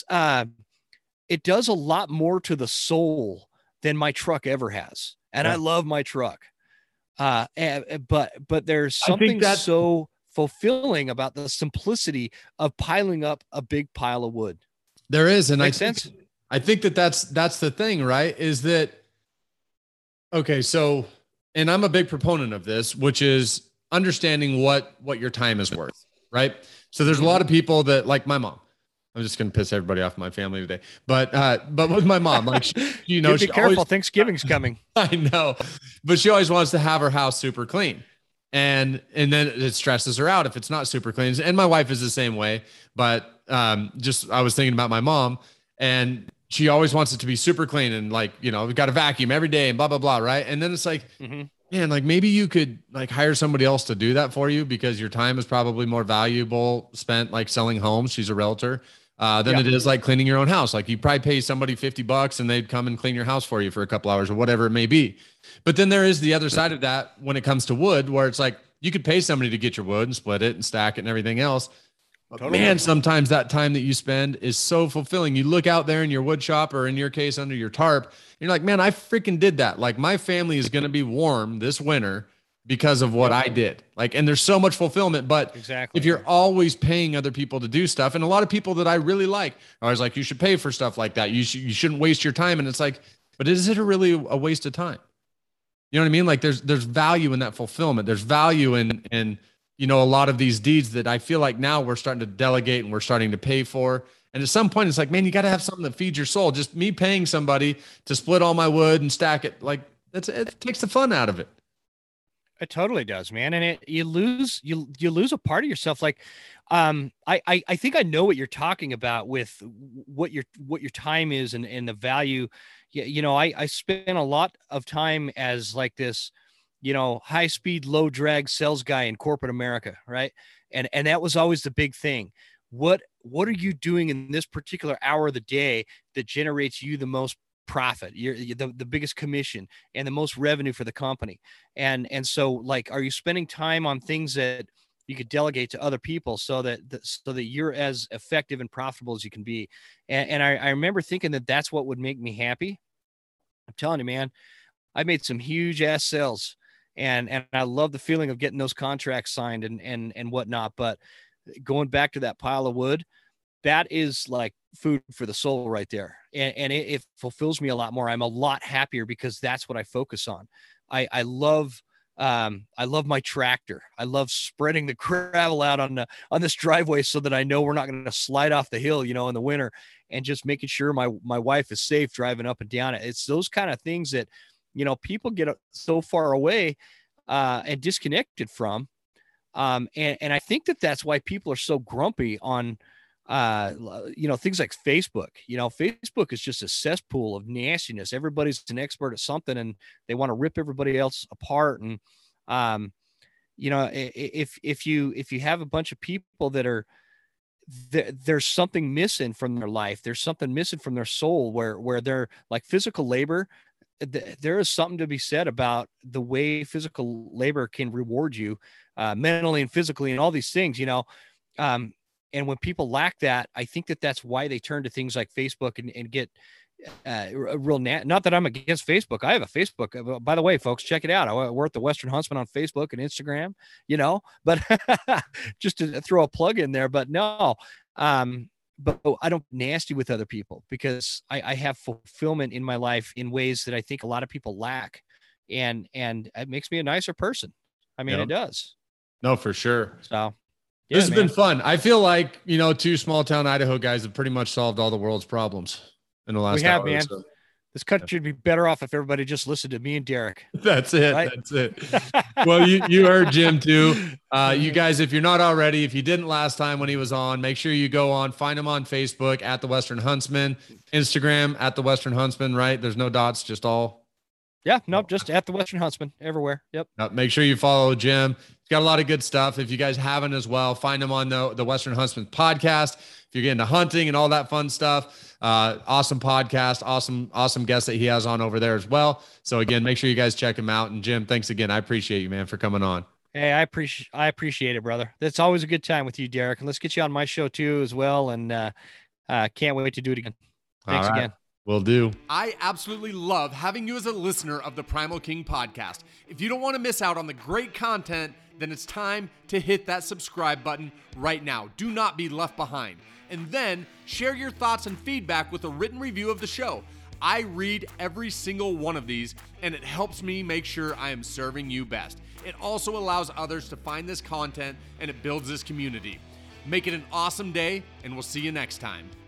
it does a lot more to the soul than my truck ever has. And I love my truck. But there's something so fulfilling about the simplicity of piling up a big pile of wood. There is. And Makes sense. I think that's the thing, right? Is that, okay. So, and I'm a big proponent of this, which is understanding what your time is worth. Right. So there's a lot of people that like my mom. I'm just going to piss everybody off in my family today, but with my mom, like, you know, be careful. Always, Thanksgiving's coming. I know, but she always wants to have her house super clean. And then it stresses her out if it's not super clean. And my wife is the same way, but I was thinking about my mom and she always wants it to be super clean. And like, you know, we've got to vacuum every day and blah, blah, blah. Right. And then it's like, man, like maybe you could like hire somebody else to do that for you because your time is probably more valuable spent like selling homes. She's a realtor. than it is like cleaning your own house. Like you probably pay somebody $50 and they'd come and clean your house for you for a couple hours or whatever it may be. But then there is the other side of that when it comes to wood, where it's like you could pay somebody to get your wood and split it and stack it and everything else. But man, sometimes that time that you spend is so fulfilling. You look out there in your wood shop, or in your case, under your tarp, and you're like, man, I freaking did that. Like my family is going to be warm this winter because of what I did. Like, and there's so much fulfillment, but if you're always paying other people to do stuff, and a lot of people that I really like are always like, you should pay for stuff like that. You shouldn't waste your time. And it's like, but is it really a waste of time? You know what I mean? Like there's value in that fulfillment. There's value in, you know, a lot of these deeds that I feel like now we're starting to delegate and we're starting to pay for. And at some point it's like, man, you got to have something that feeds your soul. Just me paying somebody to split all my wood and stack it. Like it takes the fun out of it. It totally does, man. And you lose a part of yourself. Like, I think I know what you're talking about with what your time is and the value. You know, I spent a lot of time as like this, you know, high speed, low drag sales guy in corporate America. Right. And that was always the big thing. What are you doing in this particular hour of the day that generates you the most profit, you're the biggest commission and the most revenue for the company? And so like, are you spending time on things that you could delegate to other people so that you're as effective and profitable as you can be? And I remember thinking that that's what would make me happy. I'm telling you, man, I made some huge ass sales and I love the feeling of getting those contracts signed and whatnot. But going back to that pile of wood, that is like food for the soul right there. And it fulfills me a lot more. I'm a lot happier because that's what I focus on. I love my tractor. I love spreading the gravel out on this driveway so that I know we're not going to slide off the hill, you know, in the winter, and just making sure my wife is safe driving up and down it. It's those kind of things that, you know, people get so far away and disconnected from. And I think that's why people are so grumpy on, you know, things like Facebook. You know, Facebook is just a cesspool of nastiness. Everybody's an expert at something and they want to rip everybody else apart. And, you know, if you have a bunch of people that are, there's something missing from their life, there's something missing from their soul, where they're like physical labor. There is something to be said about the way physical labor can reward you, mentally and physically and all these things, you know. And when people lack that, I think that's why they turn to things like Facebook and get a real not that I'm against Facebook. I have a Facebook. By the way, folks, check it out. We're at the Western Huntsman on Facebook and Instagram, you know, but just to throw a plug in there. But no, but I don't nasty with other people because I have fulfillment in my life in ways that I think a lot of people lack. And it makes me a nicer person. I mean, It does. No, for sure. So. Yeah, this has been fun. I feel like, you know, two small town Idaho guys have pretty much solved all the world's problems in the last hour. Man. So. This country would be better off if everybody just listened to me and Derek. That's it. Right? That's it. Well, you heard Jim too. You guys, if you're not already, if you didn't last time when he was on, make sure you go on, find him on Facebook at the Western Huntsman, Instagram at the Western Huntsman, right? There's no dots, just all. Yeah, nope, just at the Western Huntsman everywhere. Yep. Make sure you follow Jim. He's got a lot of good stuff. If you guys haven't as well, find him on the Western Huntsman podcast. If you're getting into hunting and all that fun stuff, awesome podcast, awesome guests that he has on over there as well. So again, make sure you guys check him out. And Jim, thanks again. I appreciate you, man, for coming on. Hey, I appreciate it, brother. It's always a good time with you, Derek. And let's get you on my show too as well. And can't wait to do it again. Thanks again. Will do. I absolutely love having you as a listener of the Primal King podcast. If you don't want to miss out on the great content, then it's time to hit that subscribe button right now. Do not be left behind. And then share your thoughts and feedback with a written review of the show. I read every single one of these, and it helps me make sure I am serving you best. It also allows others to find this content, and it builds this community. Make it an awesome day, and we'll see you next time.